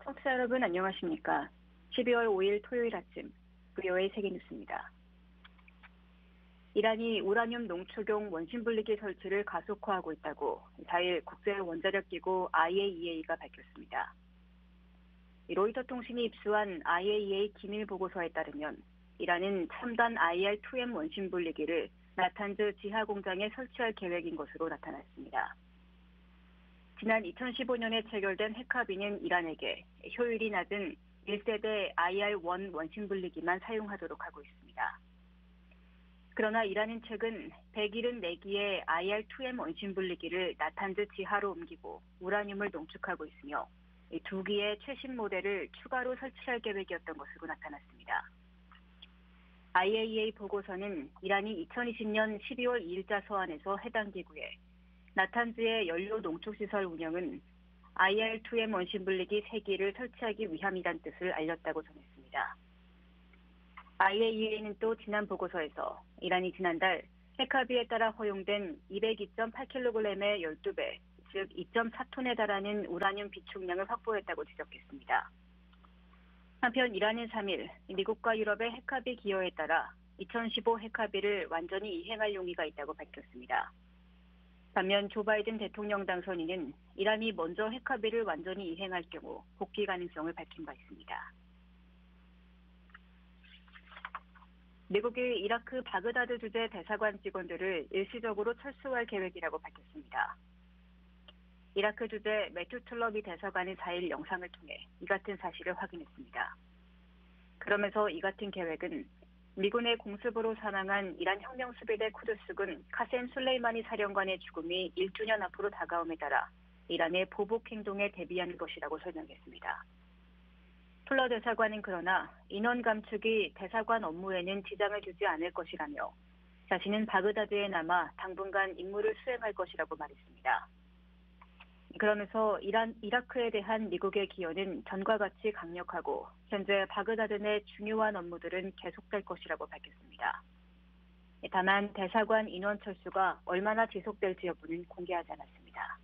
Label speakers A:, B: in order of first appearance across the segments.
A: 청취자 여러분 안녕하십니까? 12월 5일 토요일 아침 VOA 세계뉴스입니다. 이란이 우라늄 농축용 원심분리기 설치를 가속화하고 있다고 4일 국제원자력기구 IAEA가 밝혔습니다. 로이터 통신이 입수한 IAEA 기밀 보고서에 따르면 이란은 첨단 IR-2M 원심분리기를 나탄즈 지하 공장에 설치할 계획인 것으로 나타났습니다. 지난 2015년에 체결된 핵합의는 이란에게 효율이 낮은 1세대 IR-1 원심분리기만 사용하도록 하고 있습니다. 그러나 이란은 최근 174기의 IR-2M 원심분리기를 나탄즈 지하로 옮기고 우라늄을 농축하고 있으며 2기의 최신 모델을 추가로 설치할 계획이었던 것으로 나타났습니다. IAEA 보고서는 이란이 2020년 12월 2일자 서한에서 해당 기구에 나탄즈의 연료 농축시설 운영은 IR-2M 원심분리기 3기를 설치하기 위함이란 뜻을 알렸다고 전했습니다. IAEA는 또 지난 보고서에서 이란이 지난달 핵합의에 따라 허용된 202.8kg의 12배, 즉 2.4톤에 달하는 우라늄 비축량을 확보했다고 지적했습니다. 한편 이란은 3일 미국과 유럽의 핵합의 기여에 따라 2015 핵합의를 완전히 이행할 용의가 있다고 밝혔습니다. 반면 조 바이든 대통령 당선인은 이란이 먼저 핵합의를 완전히 이행할 경우 복귀 가능성을 밝힌 바 있습니다. 미국이 이라크 바그다드 주재 대사관 직원들을 일시적으로 철수할 계획이라고 밝혔습니다. 이라크 주재 매튜 툴러비 대사관은 4일 영상을 통해 이 같은 사실을 확인했습니다. 그러면서 이 같은 계획은 미군의 공습으로 사망한 이란 혁명수비대 쿠드스군 카셈 술레이마니 사령관의 죽음이 1주년 앞으로 다가옴에 따라 이란의 보복 행동에 대비하는 것이라고 설명했습니다. 툴러 대사관은 그러나 인원 감축이 대사관 업무에는 지장을 주지 않을 것이라며 자신은 바그다드에 남아 당분간 임무를 수행할 것이라고 말했습니다. 그러면서 이라크에 대한 미국의 기여는 전과 같이 강력하고 현재 바그다드 내 중요한 업무들은 계속될 것이라고 밝혔습니다. 다만 대사관 인원 철수가 얼마나 지속될지 여부는 공개하지 않았습니다.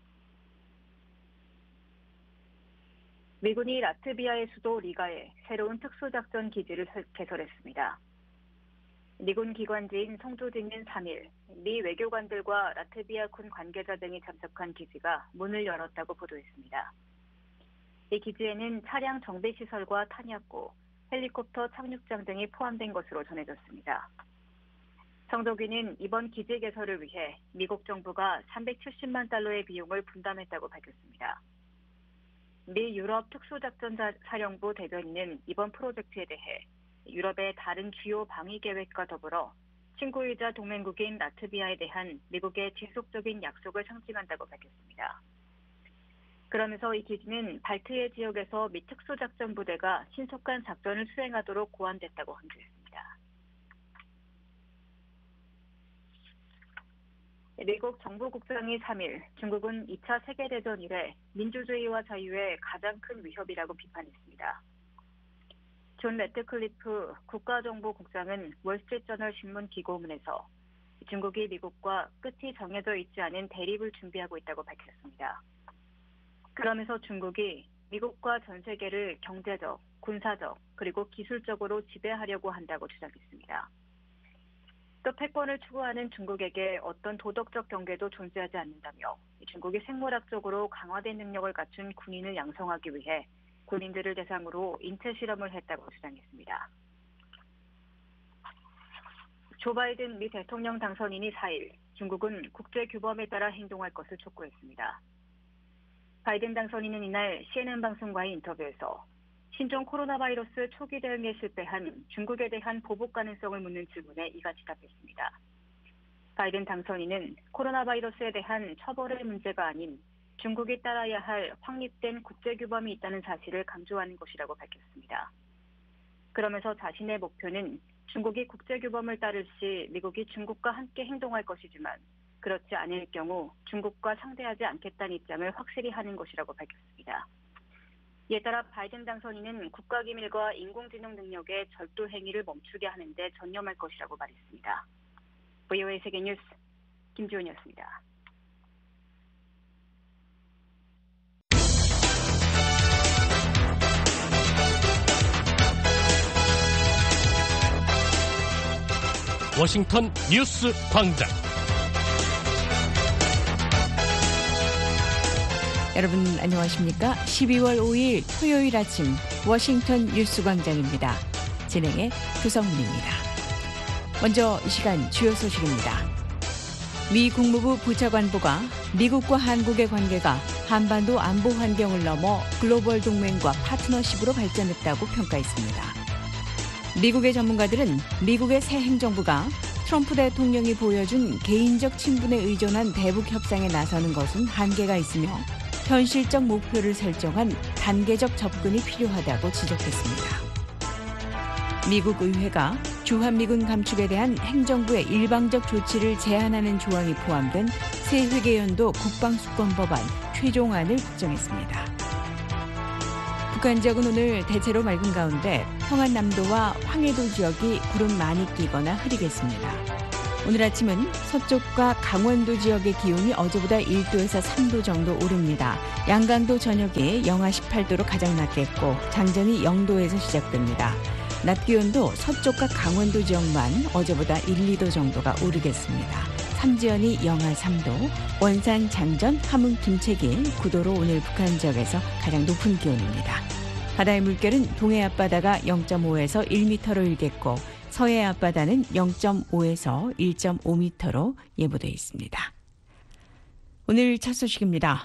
A: 미군이 라트비아의 수도 리가에 새로운 특수작전 기지를 개설했습니다. 미군 기관지인 성조직은 3일 미 외교관들과 라트비아 군 관계자 등이 참석한 기지가 문을 열었다고 보도했습니다. 이 기지에는 차량 정비시설과 탄약고, 헬리콥터 착륙장 등이 포함된 것으로 전해졌습니다. 성조기는 이번 기지 개설을 위해 미국 정부가 370만 달러의 비용을 분담했다고 밝혔습니다. 미 유럽 특수작전사령부 대변인은 이번 프로젝트에 대해 유럽의 다른 주요 방위 계획과 더불어 친구이자 동맹국인 라트비아에 대한 미국의 지속적인 약속을 상징한다고 밝혔습니다. 그러면서 이 기지는 발트해 지역에서 미 특수작전부대가 신속한 작전을 수행하도록 고안됐다고 강조했습니다. 미국 정부국장이 3일 중국은 2차 세계대전 이래 민주주의와 자유의 가장 큰 위협이라고 비판했습니다. 존 래트클리프 국가정보국장은 월스트리트저널 신문 기고문에서 중국이 미국과 끝이 정해져 있지 않은 대립을 준비하고 있다고 밝혔습니다. 그러면서 중국이 미국과 전 세계를 경제적, 군사적, 그리고 기술적으로 지배하려고 한다고 주장했습니다. 또 패권을 추구하는 중국에게 어떤 도덕적 경계도 존재하지 않는다며 중국이 생물학적으로 강화된 능력을 갖춘 군인을 양성하기 위해 군인들을 대상으로 인체 실험을 했다고 주장했습니다. 조 바이든 미 대통령 당선인이 4일 중국은 국제규범에 따라 행동할 것을 촉구했습니다. 바이든 당선인은 이날 CNN 방송과의 인터뷰에서 신종 코로나 바이러스 초기 대응에 실패한 중국에 대한 보복 가능성을 묻는 질문에 이같이 답했습니다. 바이든 당선인은 코로나 바이러스에 대한 처벌의 문제가 아닌 중국이 따라야 할 확립된 국제규범이 있다는 사실을 강조하는 것이라고 밝혔습니다. 그러면서 자신의 목표는 중국이 국제규범을 따를 시 미국이 중국과 함께 행동할 것이지만 그렇지 않을 경우 중국과 상대하지 않겠다는 입장을 확실히 하는 것이라고 밝혔습니다. 이에 따라 바이든 당선인은 국가기밀과 인공지능 능력의 절도 행위를 멈추게 하는 데 전념할 것이라고 말했습니다. VOA 세계뉴스 김지훈이었습니다.
B: 워싱턴 뉴스 광장.
C: 여러분 안녕하십니까? 12월 5일 토요일 아침 워싱턴 뉴스 광장입니다. 진행의 구성민입니다. 먼저 이 시간 주요 소식입니다. 미 국무부 부차관보가 미국과 한국의 관계가 한반도 안보 환경을 넘어 글로벌 동맹과 파트너십으로 발전했다고 평가했습니다. 미국의 전문가들은 미국의 새 행정부가 트럼프 대통령이 보여준 개인적 친분에 의존한 대북 협상에 나서는 것은 한계가 있으며 현실적 목표를 설정한 단계적 접근이 필요하다고 지적했습니다. 미국 의회가 주한미군 감축에 대한 행정부의 일방적 조치를 제한하는 조항이 포함된 새 회계연도 국방수권법안 최종안을 확정했습니다. 북한 지역은 오늘 대체로 맑은 가운데 평안남도와 황해도 지역이 구름 많이 끼거나 흐리겠습니다. 오늘 아침은 서쪽과 강원도 지역의 기온이 어제보다 1도에서 3도 정도 오릅니다. 양강도 저녁이 영하 18도로 가장 낮겠고 장전이 0도에서 시작됩니다. 낮 기온도 서쪽과 강원도 지역만 어제보다 1, 2도 정도가 오르겠습니다. 삼지연이 영하 3도, 원산, 장전, 함흥, 김책이 9도로 오늘 북한 지역에서 가장 높은 기온입니다. 바다의 물결은 동해 앞바다가 0.5에서 1m로 일겠고 서해 앞바다는 0.5에서 1.5m로 예보되어 있습니다. 오늘 첫 소식입니다.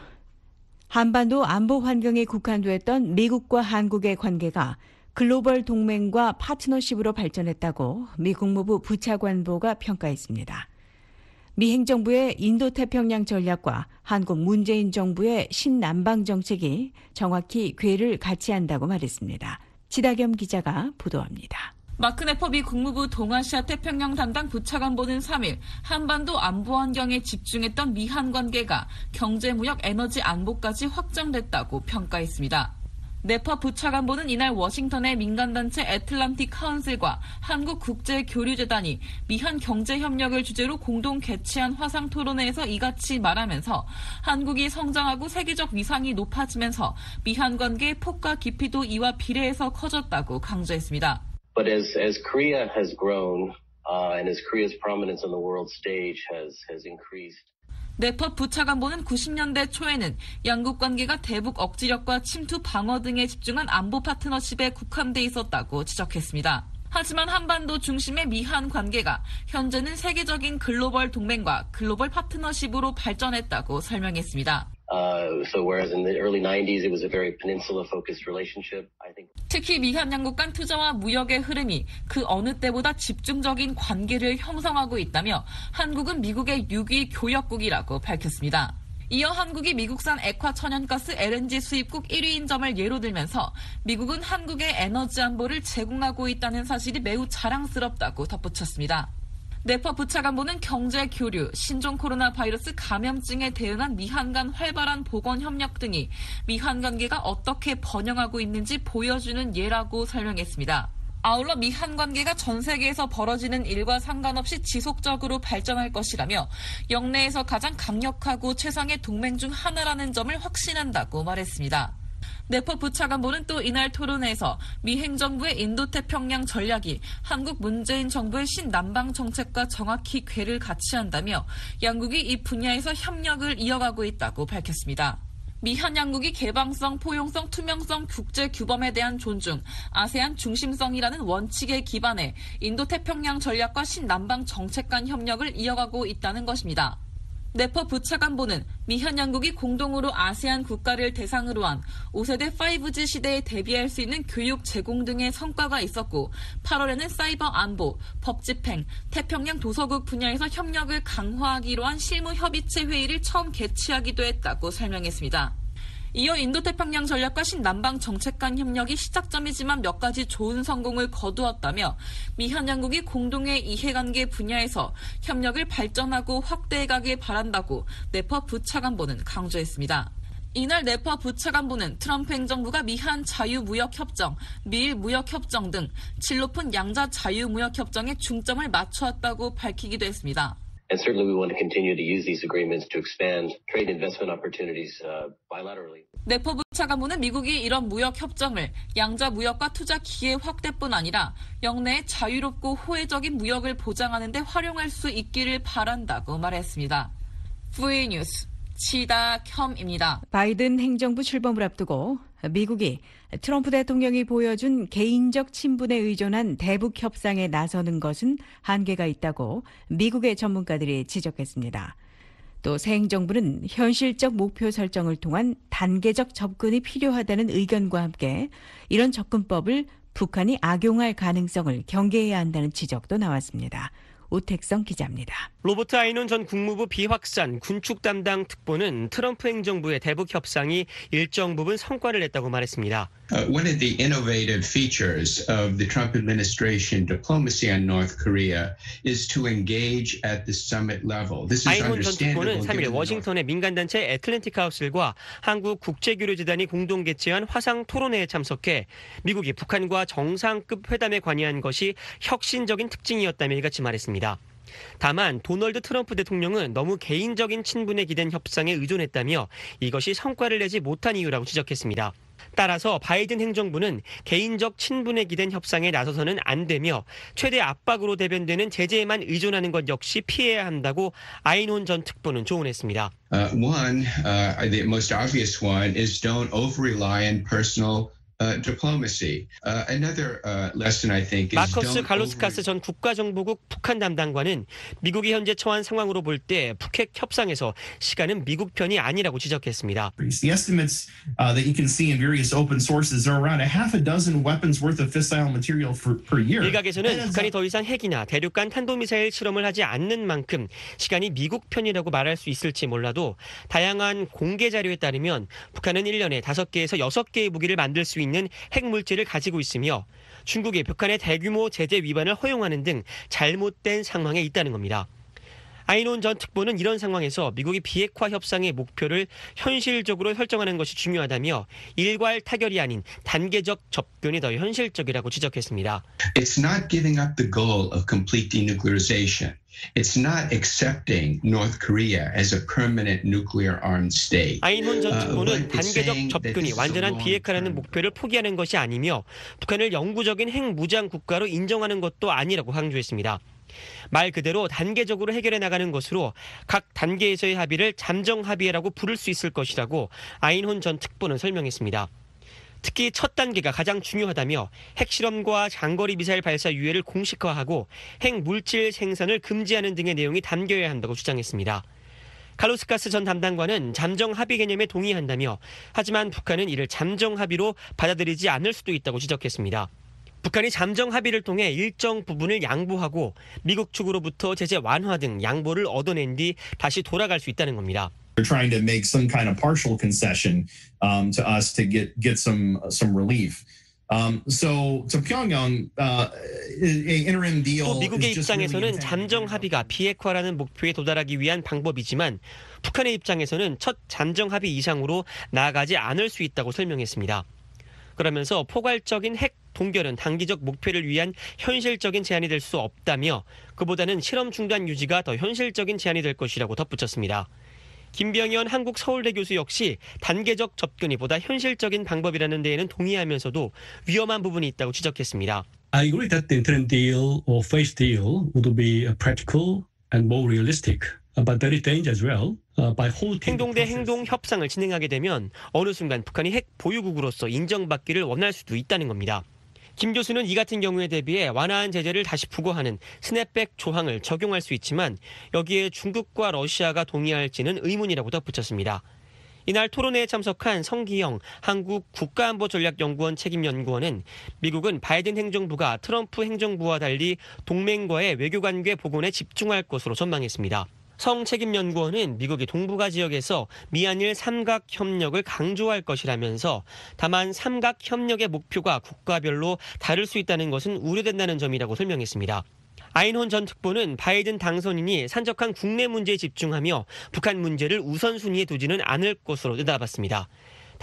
C: 한반도 안보 환경에 국한됐던 미국과 한국의 관계가 글로벌 동맹과 파트너십으로 발전했다고 미 국무부 부차관보가 평가했습니다. 미 행정부의 인도태평양 전략과 한국 문재인 정부의 신남방 정책이 정확히 궤를 같이 한다고 말했습니다. 지다겸 기자가 보도합니다.
D: 마크 네퍼 미 국무부 동아시아 태평양 담당 부차관보는 3일 한반도 안보 환경에 집중했던 미한 관계가 경제, 무역, 에너지 안보까지 확장됐다고 평가했습니다. 네퍼 부차관보는 이날 워싱턴의 민간단체 애틀란틱 카운슬과 한국국제교류재단이 미한 경제협력을 주제로 공동 개최한 화상토론회에서 이같이 말하면서 한국이 성장하고 세계적 위상이 높아지면서 미한 관계의 폭과 깊이도 이와 비례해서 커졌다고 강조했습니다.
E: But as Korea has grown and as Korea's prominence on the world stage has increased.
D: 네퍼 부차관보는 90년대 초에는 양국 관계가 대북 억지력과 침투 방어 등에 집중한 안보 파트너십에 국한돼 있었다고 지적했습니다. 하지만 한반도 중심의 미한 관계가 현재는 세계적인 글로벌 동맹과 글로벌 파트너십으로 발전했다고 설명했습니다.
E: So whereas in the early 90s it was a very peninsula-focused relationship, I think.
D: 특히 미한 양국 간 투자와 무역의 흐름이 그 어느 때보다 집중적인 관계를 형성하고 있다며 한국은 미국의 6위 교역국이라고 밝혔습니다. 이어 한국이 미국산 액화 천연가스 LNG 수입국 1위인 점을 예로 들면서 미국은 한국의 에너지 안보를 제공하고 있다는 사실이 매우 자랑스럽다고 덧붙였습니다. 네퍼 부차관보는 경제 교류, 신종 코로나 바이러스 감염증에 대응한 미한 간 활발한 보건 협력 등이 미한 관계가 어떻게 번영하고 있는지 보여주는 예라고 설명했습니다. 아울러 미한 관계가 전 세계에서 벌어지는 일과 상관없이 지속적으로 발전할 것이라며 영내에서 가장 강력하고 최상의 동맹 중 하나라는 점을 확신한다고 말했습니다. 네퍼 부차관보는 또 이날 토론회에서 미 행정부의 인도태평양 전략이 한국 문재인 정부의 신남방 정책과 정확히 궤를 같이 한다며 양국이 이 분야에서 협력을 이어가고 있다고 밝혔습니다. 미한 양국이 개방성, 포용성, 투명성, 국제 규범에 대한 존중, 아세안 중심성이라는 원칙에 기반해 인도태평양 전략과 신남방 정책 간 협력을 이어가고 있다는 것입니다. 네퍼 부차관보는 미한 양국이 공동으로 아세안 국가를 대상으로 한 5세대 5G 시대에 대비할 수 있는 교육 제공 등의 성과가 있었고 8월에는 사이버 안보, 법 집행, 태평양 도서국 분야에서 협력을 강화하기로 한 실무 협의체 회의를 처음 개최하기도 했다고 설명했습니다. 이어 인도태평양 전략과 신남방 정책 간 협력이 시작점이지만 몇 가지 좋은 성공을 거두었다며 미한 양국이 공동의 이해관계 분야에서 협력을 발전하고 확대해가길 바란다고 네퍼 부차관보는 강조했습니다. 이날 네퍼 부차관보는 트럼프 행정부가 미한 자유무역협정, 미일 무역협정 등 질 높은 양자 자유무역협정에 중점을 맞춰왔다고 밝히기도 했습니다.
E: And certainly we want to continue to use these agreements to expand trade investment opportunities bilaterally.
D: 내포부 차관보는 미국이 이런 무역 협정을 양자 무역과 투자 기회 확대뿐 아니라 영내의 자유롭고 호혜적인 무역을 보장하는 데 활용할 수 있기를 바란다고 말했습니다. VOA 뉴스 치다켬입니다.
C: 바이든 행정부 출범을 앞두고 미국이 트럼프 대통령이 보여준 개인적 친분에 의존한 대북 협상에 나서는 것은 한계가 있다고 미국의 전문가들이 지적했습니다. 또 새 행정부는 현실적 목표 설정을 통한 단계적 접근이 필요하다는 의견과 함께 이런 접근법을 북한이 악용할 가능성을 경계해야 한다는 지적도 나왔습니다. 오택성 기자입니다.
F: 로버트 아이논 전 국무부 비확산 군축 담당 특보는 트럼프 행정부의 대북 협상이 일정 부분 성과를 냈다고 말했습니다.
G: One of the innovative features of the Trump administration diplomacy on North Korea is to engage at the summit level. This is
F: 아이논 전 특보는
G: understandable.
F: 3일 워싱턴의 민간단체 애틀랜틱 카우슬과 한국 국제교류재단이 공동 개최한 화상 토론회에 참석해 미국이 북한과 정상급 회담에 관여한 것이 혁신적인 특징이었다며 이같이 말했습니다. 다만 도널드 트럼프 대통령은 너무 개인적인 친분에 기댄 협상에 의존했다며 이것이 성과를 내지 못한 이유라고 지적했습니다. 따라서 바이든 행정부는 개인적 친분에 기댄 협상에 나서서는 안 되며 최대 압박으로 대변되는 제재에만 의존하는 것 역시 피해야 한다고 아이논 전 특보는 조언했습니다.
G: The most obvious one is don't over-rely on personal diplomacy. Another lesson I think is
F: 마커스 갈로스카스 전 국가정보국 북한 담당관은 미국이 현재 처한 상황으로 볼 때 북핵 협상에서 시간은 미국 편이 아니라고 지적했습니다.
H: The estimates that you can see in various open sources are around a half a dozen weapons worth of fissile material per year.
F: 일각에서는 북한이 더 이상 핵이나 대륙간 탄도미사일 실험을 하지 않는 만큼 시간이 미국 편이라고 말할 수 있을지 몰라도 다양한 공개 자료에 따르면 북한은 1년에 5개에서 6개의 무기를 만들 수 있는 핵물질을 가지고 있으며 중국이 북한의 대규모 제재 위반을 허용하는 등 잘못된 상황에 있다는 겁니다. 아이논 전 특보는 이런 상황에서 미국이 비핵화 협상의 목표를 현실적으로 설정하는 것이 중요하다며 일괄 타결이 아닌 단계적 접근이 더 현실적이라고 지적했습니다.
G: It's not giving up the goal of complete denuclearization. It's not accepting North Korea as a permanent nuclear armed state.
F: 아이논 전 특보는 단계적 접근이 완전한 비핵화라는 목표를 포기하는 것이 아니며 북한을 영구적인 핵무장 국가로 인정하는 것도 아니라고 강조했습니다. 말 그대로 단계적으로 해결해 나가는 것으로 각 단계에서의 합의를 잠정 합의라고 부를 수 있을 것이라고 아이논 전 특보는 설명했습니다. 특히 첫 단계가 가장 중요하다며 핵실험과 장거리 미사일 발사 유예를 공식화하고 핵물질 생산을 금지하는 등의 내용이 담겨야 한다고 주장했습니다. 갈로스카스 전 담당관은 잠정 합의 개념에 동의한다며 하지만 북한은 이를 잠정 합의로 받아들이지 않을 수도 있다고 지적했습니다. 북한이 잠정 합의를 통해 일정 부분을 양보하고 미국 측으로부터 제재 완화 등 양보를 얻어낸 뒤 다시 돌아갈 수 있다는 겁니다.
H: They're trying to make some kind of partial concession to us to get some relief. So Pyongyang, interim deal.
F: 또 미국의 입장에서는 잠정 합의가 비핵화라는 목표에 도달하기 위한 방법이지만 북한의 입장에서는 첫 잠정 합의 이상으로 나아가지 않을 수 있다고 설명했습니다. 그러면서 포괄적인 핵 동결은 단기적 목표를 위한 현실적인 제안이 될 수 없다며 그보다는 실험 중단 유지가 더 현실적인 제안이 될 것이라고 덧붙였습니다. 김병현 한국 서울대 교수 역시 단계적 접근이 보다 현실적인 방법이라는 데에는 동의하면서도 위험한 부분이 있다고 지적했습니다.
I: I agree that the interim deal or phase deal would be practical and more realistic. But there is danger as well.
F: 행동 대 행동 협상을 진행하게 되면 어느 순간 북한이 핵 보유국으로서 인정받기를 원할 수도 있다는 겁니다. 김 교수는 이 같은 경우에 대비해 완화한 제재를 다시 부과하는 스냅백 조항을 적용할 수 있지만 여기에 중국과 러시아가 동의할지는 의문이라고 덧붙였습니다. 이날 토론회에 참석한 성기영 한국 국가안보전략연구원 책임연구원은 미국은 바이든 행정부가 트럼프 행정부와 달리 동맹과의 외교관계 복원에 집중할 것으로 전망했습니다. 성 책임연구원은 미국이 동북아 지역에서 미한일 삼각협력을 강조할 것이라면서 다만 삼각협력의 목표가 국가별로 다를 수 있다는 것은 우려된다는 점이라고 설명했습니다. 아이논 전 특보는 바이든 당선인이 산적한 국내 문제에 집중하며 북한 문제를 우선순위에 두지는 않을 것으로 내다봤습니다.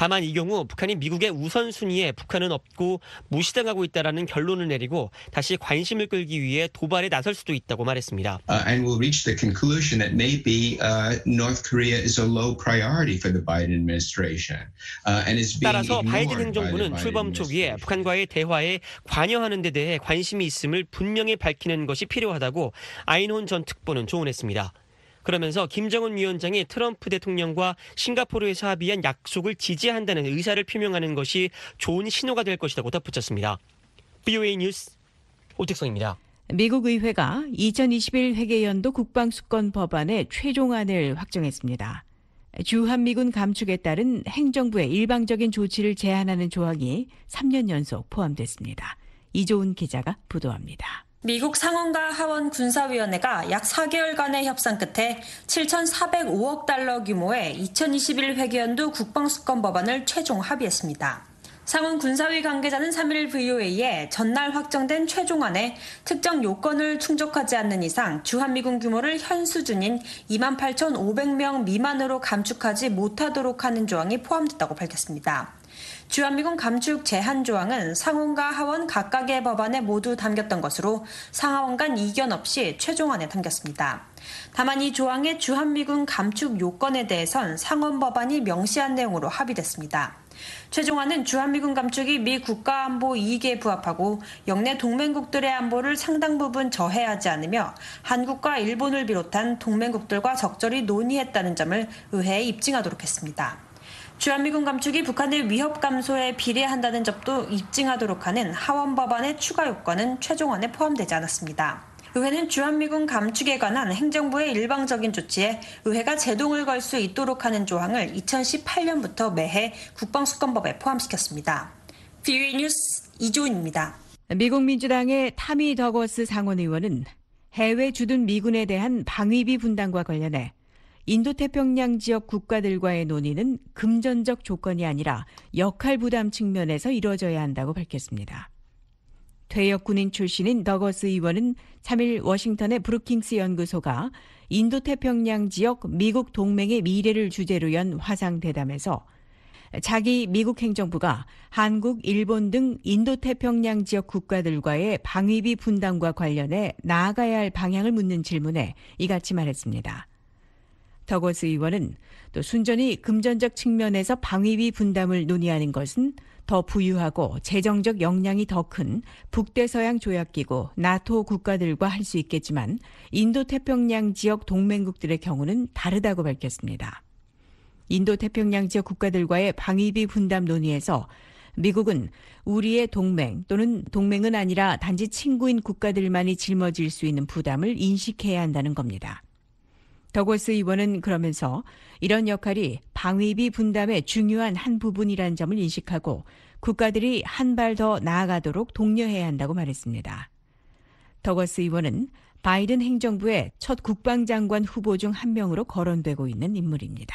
F: 다만 이 경우 북한이 미국의 우선순위에 북한은 없고 무시당하고 있다라는 결론을 내리고 다시 관심을 끌기 위해 도발에 나설 수도 있다고 말했습니다.
G: And we'll reach the conclusion that maybe North Korea is a low priority for the Biden administration, and is being
F: 따라서
G: ignored
F: 바이든
G: by the
F: 행정부는
G: Biden
F: 출범 초기에
G: administration.
F: 북한과의 대화에 관여하는 데 대해 관심이 있음을 분명히 밝히는 것이 필요하다고 아인혼 전 특보는 조언했습니다. 그러면서 김정은 위원장이 트럼프 대통령과 싱가포르에서 합의한 약속을 지지한다는 의사를 표명하는 것이 좋은 신호가 될 것이라고 덧붙였습니다. BOA 뉴스 오택성입니다.
C: 미국 의회가 2021 회계연도 국방수권 법안의 최종안을 확정했습니다. 주한미군 감축에 따른 행정부의 일방적인 조치를 제한하는 조항이 3년 연속 포함됐습니다. 이조은 기자가 보도합니다.
J: 미국 상원과 하원 군사위원회가 약 4개월간의 협상 끝에 7,405억 달러 규모의 2021 회계연도 국방수권 법안을 최종 합의했습니다. 상원 군사위 관계자는 3일 VOA에 전날 확정된 최종안에 특정 요건을 충족하지 않는 이상 주한미군 규모를 현 수준인 28,500명 미만으로 감축하지 못하도록 하는 조항이 포함됐다고 밝혔습니다. 주한미군 감축 제한 조항은 상원과 하원 각각의 법안에 모두 담겼던 것으로 상하원 간 이견 없이 최종안에 담겼습니다. 다만 이 조항의 주한미군 감축 요건에 대해선 상원 법안이 명시한 내용으로 합의됐습니다. 최종안은 주한미군 감축이 미 국가안보 이익에 부합하고 영내 동맹국들의 안보를 상당 부분 저해하지 않으며 한국과 일본을 비롯한 동맹국들과 적절히 논의했다는 점을 의회에 입증하도록 했습니다. 주한미군 감축이 북한의 위협 감소에 비례한다는 점도 입증하도록 하는 하원 법안의 추가 요건은 최종안에 포함되지 않았습니다. 의회는 주한미군 감축에 관한 행정부의 일방적인 조치에 의회가 제동을 걸 수 있도록 하는 조항을 2018년부터 매해 국방수권법에 포함시켰습니다. BOA 뉴스 이조은입니다.
C: 미국 민주당의 타미 더거스 상원의원은 해외 주둔 미군에 대한 방위비 분담과 관련해 인도태평양 지역 국가들과의 논의는 금전적 조건이 아니라 역할 부담 측면에서 이루어져야 한다고 밝혔습니다. 퇴역 군인 출신인 더거스 의원은 3일 워싱턴의 브루킹스 연구소가 인도태평양 지역 미국 동맹의 미래를 주제로 연 화상대담에서 자기 미국 행정부가 한국, 일본 등 인도태평양 지역 국가들과의 방위비 분담과 관련해 나아가야 할 방향을 묻는 질문에 이같이 말했습니다. 더거스 의원은 또 순전히 금전적 측면에서 방위비 분담을 논의하는 것은 더 부유하고 재정적 역량이 더 큰 북대서양 조약기구 나토 국가들과 할 수 있겠지만 인도태평양 지역 동맹국들의 경우는 다르다고 밝혔습니다. 인도태평양 지역 국가들과의 방위비 분담 논의에서 미국은 우리의 동맹 또는 동맹은 아니라 단지 친구인 국가들만이 짊어질 수 있는 부담을 인식해야 한다는 겁니다. 더거스 의원은 그러면서 이런 역할이 방위비 분담의 중요한 한 부분이라는 점을 인식하고 국가들이 한 발 더 나아가도록 독려해야 한다고 말했습니다. 더거스 의원은 바이든 행정부의 첫 국방장관 후보 중 한 명으로 거론되고 있는 인물입니다.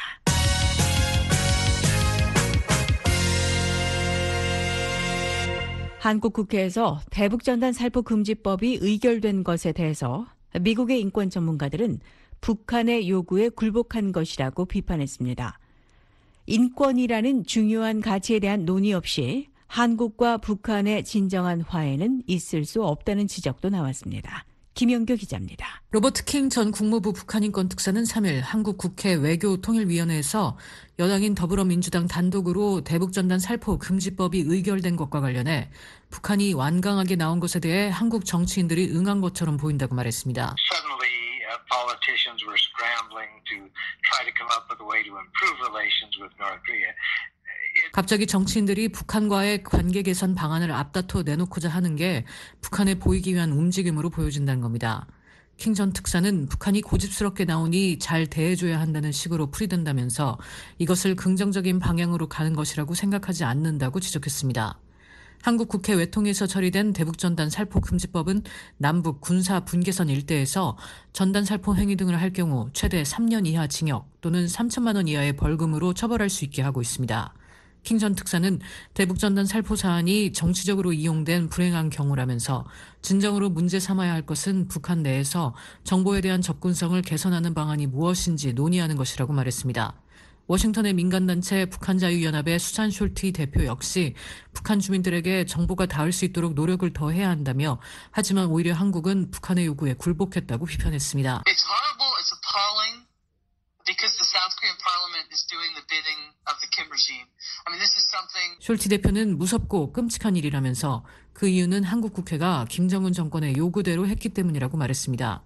C: 한국 국회에서 대북전단 살포 금지법이 의결된 것에 대해서 미국의 인권 전문가들은 북한의 요구에 굴복한 것이라고 비판했습니다. 인권이라는 중요한 가치에 대한 논의 없이 한국과 북한의 진정한 화해는 있을 수 없다는 지적도 나왔습니다. 김영교 기자입니다.
K: 로버트 킹 전 국무부 북한인권 특사는 3일 한국 국회 외교통일위원회에서 여당인 더불어민주당 단독으로 대북전단 살포 금지법이 의결된 것과 관련해 북한이 완강하게 나온 것에 대해 한국 정치인들이 응한 것처럼 보인다고 말했습니다.
L: Politicians were scrambling to try to come up with a way to improve relations with North Korea.
K: 갑자기 정치인들이 북한과의 관계 개선 방안을 앞다퉈 내놓고자 하는 게 북한에 보이기 위한 움직임으로 보여진다는 겁니다. 킹 전 특사는 북한이 고집스럽게 나오니 잘 대해줘야 한다는 식으로 풀이된다면서 이것을 긍정적인 방향으로 가는 것이라고 생각하지 않는다고 지적했습니다. 한국 국회 외통에서 처리된 대북전단 살포 금지법은 남북 군사 분계선 일대에서 전단 살포 행위 등을 할 경우 최대 3년 이하 징역 또는 3천만 원 이하의 벌금으로 처벌할 수 있게 하고 있습니다. 킹 전 특사는 대북전단 살포 사안이 정치적으로 이용된 불행한 경우라면서 진정으로 문제 삼아야 할 것은 북한 내에서 정보에 대한 접근성을 개선하는 방안이 무엇인지 논의하는 것이라고 말했습니다. 워싱턴의 민간단체 북한자유연합의 수잔 숄티 대표 역시 북한 주민들에게 정보가 닿을 수 있도록 노력을 더 해야 한다며 하지만 오히려 한국은 북한의 요구에 굴복했다고 비판했습니다.
L: It's horrible, it's appalling because the South Korean parliament is doing the bidding of the Kim regime. I mean, this is something.
K: 숄티 대표는 무섭고 끔찍한 일이라면서 그 이유는 한국 국회가 김정은 정권의 요구대로 했기 때문이라고 말했습니다.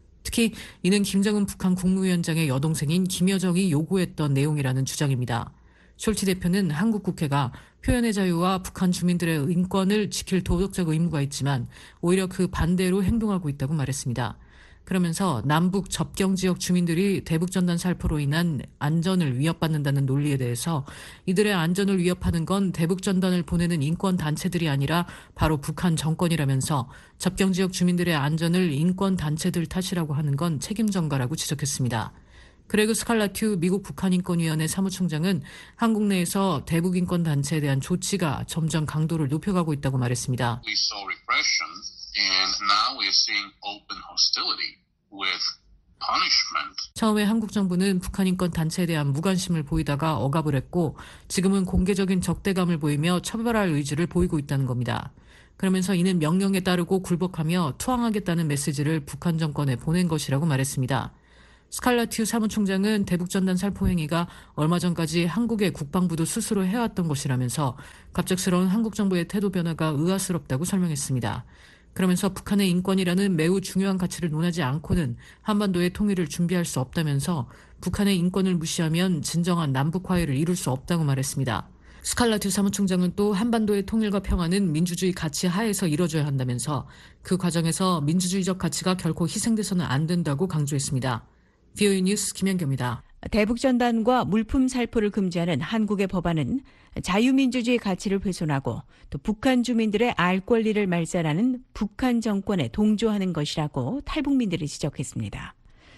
K: 특히 이는 김정은 북한 국무위원장의 여동생인 김여정이 요구했던 내용이라는 주장입니다. 숄티 대표는 한국 국회가 표현의 자유와 북한 주민들의 인권을 지킬 도덕적 의무가 있지만 오히려 그 반대로 행동하고 있다고 말했습니다. 그러면서 남북 접경 지역 주민들이 대북전단 살포로 인한 안전을 위협받는다는 논리에 대해서 이들의 안전을 위협하는 건 대북전단을 보내는 인권단체들이 아니라 바로 북한 정권이라면서 접경 지역 주민들의 안전을 인권단체들 탓이라고 하는 건 책임전가라고 지적했습니다. 그레그 스칼라튜 미국 북한인권위원회 사무총장은 한국 내에서 대북인권단체에 대한 조치가 점점 강도를 높여가고 있다고 말했습니다.
L: We saw repression and now we're seeing open hostility with punishment.
K: 처음에 한국 정부는 북한 인권 단체에 대한 무관심을 보이다가 억압을 했고 지금은 공개적인 적대감을 보이며 처벌할 의지를 보이고 있다는 겁니다. 그러면서 이는 명령에 따르고 굴복하며 투항하겠다는 메시지를 북한 정권에 보낸 것이라고 말했습니다. 스칼라튜 사무총장은 대북전단 살포 행위가 얼마 전까지 한국의 국방부도 스스로 해왔던 것이라면서 갑작스러운 한국 정부의 태도 변화가 의아스럽다고 설명했습니다. 그러면서 북한의 인권이라는 매우 중요한 가치를 논하지 않고는 한반도의 통일을 준비할 수 없다면서 북한의 인권을 무시하면 진정한 남북 화해를 이룰 수 없다고 말했습니다. 스칼라튜 사무총장은 또 한반도의 통일과 평화는 민주주의 가치 하에서 이뤄져야 한다면서 그 과정에서 민주주의적 가치가 결코 희생돼서는 안 된다고 강조했습니다. VOA 뉴스 김현경입니다.
C: 대북전단과 물품 살포를 금지하는 한국의 법안은 자유민주주의 가치를 훼손하고 또 북한 주민들의 알 권리를 말살하는 북한 정권에 동조하는 것이라고 탈북민들이 지적했습니다.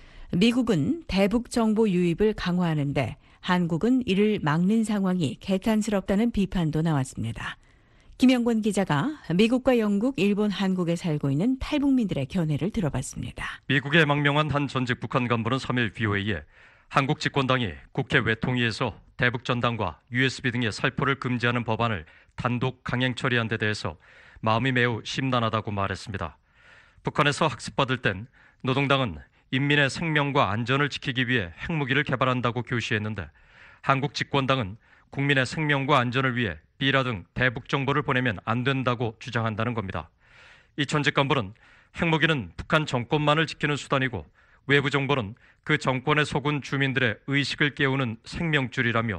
C: 미국은 대북 정보 유입을 강화하는데 한국은 이를 막는 상황이 개탄스럽다는 비판도 나왔습니다. 김영권 기자가 미국과 영국, 일본, 한국에 살고 있는 탈북민들의 견해를 들어봤습니다.
M: 미국의 망명한 한 전직 북한 간부는 3일 VOA에 한국 집권당이 국회 외통위에서 대북전단과 USB 등의 살포를 금지하는 법안을 단독 강행 처리한 데 대해서 마음이 매우 심란하다고 말했습니다. 북한에서 학습받을 땐 노동당은 인민의 생명과 안전을 지키기 위해 핵무기를 개발한다고 교시했는데 한국 집권당은 국민의 생명과 안전을 위해 비라 등 대북 정보를 보내면 안 된다고 주장한다는 겁니다. 이 전직 간부는 핵무기는 북한 정권만을 지키는 수단이고 외부 정보는 그 정권에 속은 주민들의 의식을 깨우는 생명줄이라며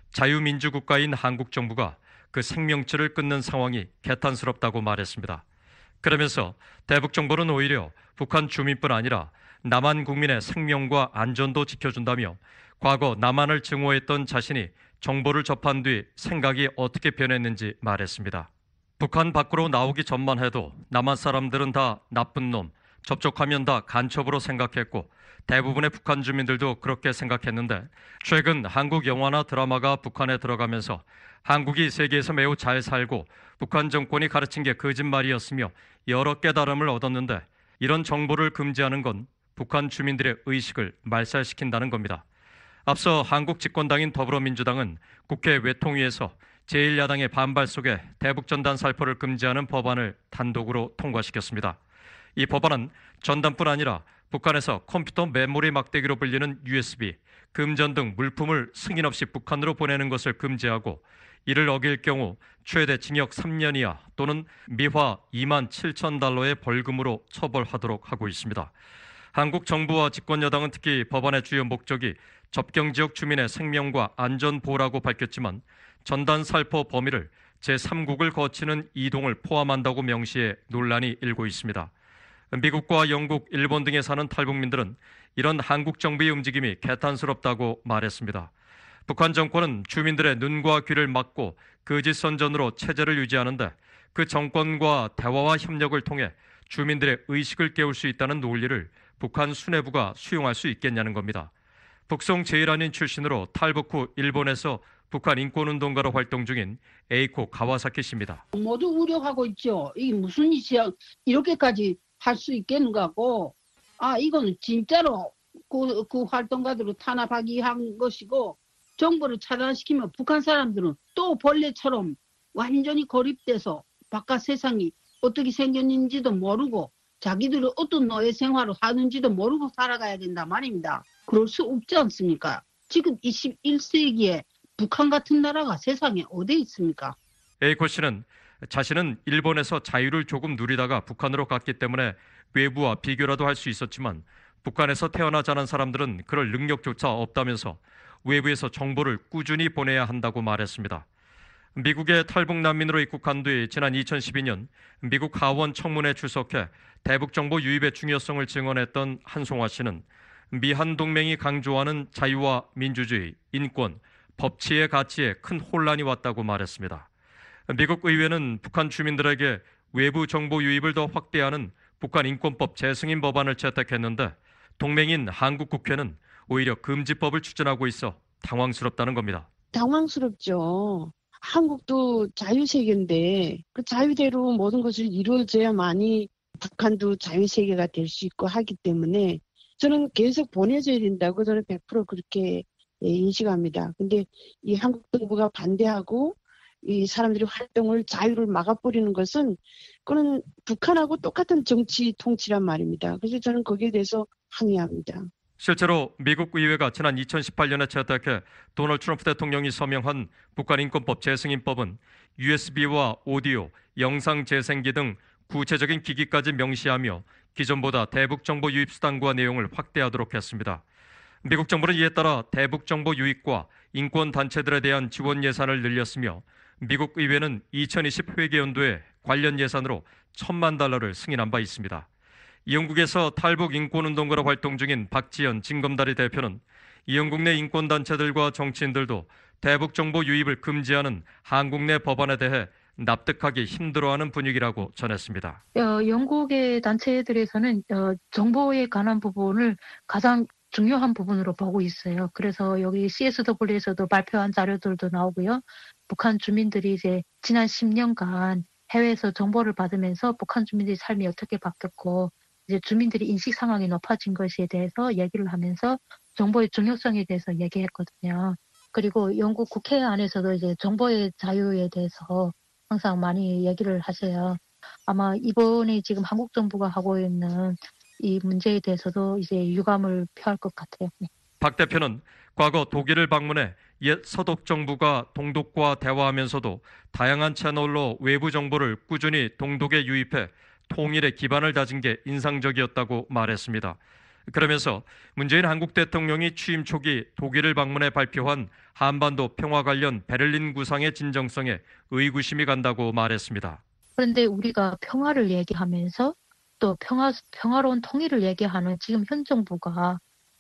M: 자유민주국가인 한국 정부가 그 생명줄을 끊는 상황이 개탄스럽다고 말했습니다. 그러면서 대북 정보는 오히려 북한 주민뿐 아니라 남한 국민의 생명과 안전도 지켜준다며 과거 남한을 증오했던 자신이 정보를 접한 뒤 생각이 어떻게 변했는지 말했습니다. 북한 밖으로 나오기 전만 해도 남한 사람들은 다 나쁜 놈, 접촉하면 다 간첩으로 생각했고 대부분의 북한 주민들도 그렇게 생각했는데 최근 한국 영화나 드라마가 북한에 들어가면서 한국이 세계에서 매우 잘 살고 북한 정권이 가르친 게 거짓말이었으며 여러 깨달음을 얻었는데 이런 정보를 금지하는 건 북한 주민들의 의식을 말살시킨다는 겁니다. 앞서 한국 집권당인 더불어민주당은 국회 외통위에서 제1야당의 반발 속에 대북전단 살포를 금지하는 법안을 단독으로 통과시켰습니다. 이 법안은 전단뿐 아니라 북한에서 컴퓨터 메모리 막대기로 불리는 USB, 금전 등 물품을 승인 없이 북한으로 보내는 것을 금지하고 이를 어길 경우 최대 징역 3년 이하 또는 미화 27,000달러의 벌금으로 처벌하도록 하고 있습니다. 한국 정부와 집권여당은 특히 법안의 주요 목적이 접경지역 주민의 생명과 안전 보호라고 밝혔지만 전단 살포 범위를 제3국을 거치는 이동을 포함한다고 명시해 논란이 일고 있습니다. 미국과 영국, 일본 등에 사는 탈북민들은 이런 한국 정부의 움직임이 개탄스럽다고 말했습니다. 북한 정권은 주민들의 눈과 귀를 막고 거짓 선전으로 체제를 유지하는데 그 정권과 대화와 협력을 통해 주민들의 의식을 깨울 수 있다는 논리를 북한 수뇌부가 수용할 수 있겠냐는 겁니다. 북송 제1한인 출신으로 탈북 후 일본에서 북한 인권운동가로 활동 중인 에이코 가와사키 씨입니다.
N: 모두 우려하고 있죠. 이게 무슨 짓이야. 이렇게까지 할 수 있겠는가 하고 이건 진짜로 그 활동가들을 탄압하기 한 것이고 정보를 차단시키면 북한 사람들은 또 벌레처럼 완전히 고립돼서 바깥 세상이 어떻게 생겼는지도 모르고 자기들은 어떤 노예 생활을 하는지도 모르고 살아가야 된다 말입니다. 그럴 수 없지 않습니까? 지금 21세기에 북한 같은 나라가 세상에 어디 있습니까?
M: 에이코 씨는 자신은 일본에서 자유를 조금 누리다가 북한으로 갔기 때문에 외부와 비교라도 할 수 있었지만 북한에서 태어나지 않은 사람들은 그럴 능력조차 없다면서 외부에서 정보를 꾸준히 보내야 한다고 말했습니다. 미국의 탈북 난민으로 입국한 뒤 지난 2012년 미국 하원 청문회에 출석해 대북정보 유입의 중요성을 증언했던 한송화 씨는 미한 동맹이 강조하는 자유와 민주주의, 인권, 법치의 가치에 큰 혼란이 왔다고 말했습니다. 미국 의회는 북한 주민들에게 외부 정보 유입을 더 확대하는 북한 인권법 재승인 법안을 채택했는데 동맹인 한국 국회는 오히려 금지법을 추진하고 있어 당황스럽다는 겁니다.
O: 당황스럽죠. 한국도 자유세계인데 그 자유대로 모든 것을 이루어져야만이 북한도 자유세계가 될 수 있고 하기 때문에 저는 계속 보내줘야 된다고 저는 100% 그렇게 인식합니다. 근데 이 한국 정부가 반대하고 이 사람들이 활동을 자유를 막아버리는 것은 그거는 북한하고 똑같은 정치 통치란 말입니다. 그래서 저는 거기에 대해서 항의합니다.
M: 실제로 미국 의회가 지난 2018년에 채택해 도널드 트럼프 대통령이 서명한 북한 인권법 재승인법은 USB와 오디오, 영상 재생기 등 구체적인 기기까지 명시하며 기존보다 대북 정보 유입 수단과 내용을 확대하도록 했습니다. 미국 정부는 이에 따라 대북 정보 유입과 인권 단체들에 대한 지원 예산을 늘렸으며 미국 의회는 2020 회계연도에 관련 예산으로 $1,000만 승인한 바 있습니다. 이 영국에서 탈북 인권운동가로 활동 중인 박지연 진검다리 대표는 이 영국 내 인권단체들과 정치인들도 대북 정보 유입을 금지하는 한국 내 법안에 대해 납득하기 힘들어하는 분위기라고 전했습니다.
P: 영국의 단체들에서는 정보에 관한 부분을 가장 중요한 부분으로 보고 있어요. 그래서 여기 CSW에서도 발표한 자료들도 나오고요. 북한 주민들이 이제 지난 10년간 해외에서 정보를 받으면서 북한 주민들의 삶이 어떻게 바뀌었고 이제 주민들이 인식 상황이 높아진 것에 대해서 얘기를 하면서 정보의 중요성에 대해서 얘기했거든요. 그리고 영국 국회 안에서도 이제 정보의 자유에 대해서 항상 많이 얘기를 하세요. 아마 이번에 지금 한국 정부가 하고 있는 이 문제에 대해서도 이제 유감을 표할 것 같아요.
M: 박 대표는 과거 독일을 방문해 옛 서독 정부가 동독과 대화하면서도 다양한 채널로 외부 정보를 꾸준히 동독에 유입해 통일의 기반을 다진 게 인상적이었다고 말했습니다. 그러면서 문재인 한국 대통령이 취임 초기 독일을 방문해 발표한 한반도 평화 관련 베를린 구상의 진정성에 의구심이 간다고 말했습니다.
P: 그런데 우리가 평화를 얘기하면서 또 평화로운 통일을 얘기하는 지금 현 정부가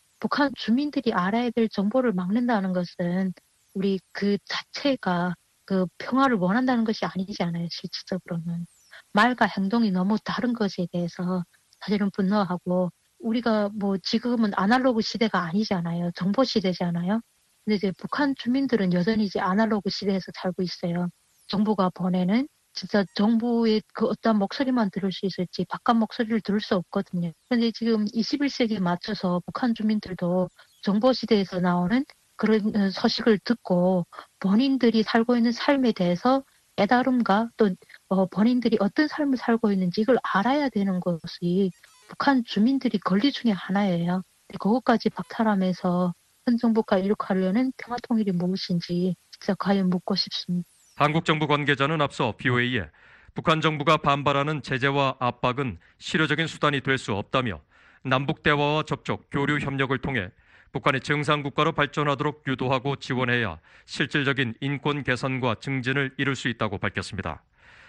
P: 북한 주민들이 알아야 될 정보를 막는다는 것은 우리 그 자체가 그 평화를 원한다는 것이 아니지 않아요, 실질적으로는. 말과 행동이 너무 다른 것에 대해서 사실은 분노하고 우리가 뭐 지금은 아날로그 시대가 아니잖아요. 정보 시대잖아요. 근데 이제 북한 주민들은 여전히 이제 아날로그 시대에서 살고 있어요. 정부가 보내는 진짜 정부의 그 어떤 목소리만 들을 수 있을지 바깥 목소리를 들을 수 없거든요. 그런데 지금 21세기에 맞춰서 북한 주민들도 정보 시대에서 나오는 그런 소식을 듣고 본인들이 살고 있는 삶에 대해서 깨달음과 또 본인들이 어떤 삶을 살고 있는지 이걸 알아야 되는 것이 북한 주민들이 권리 중에 하나예요. 그것까지 박탈하면서 현 정부가 이렇게 하려는 평화통일이 무엇인지 진짜 과연 묻고 싶습니다.
M: 한국 정부 관계자는 앞서 BOA에 북한 정부가 반발하는 제재와 압박은 실효적인 수단이 될 수 없다며 남북 대화와 접촉, 교류 협력을 통해 북한이 정상국가로 발전하도록 유도하고 지원해야 실질적인 인권 개선과 증진을 이룰 수 있다고 밝혔습니다.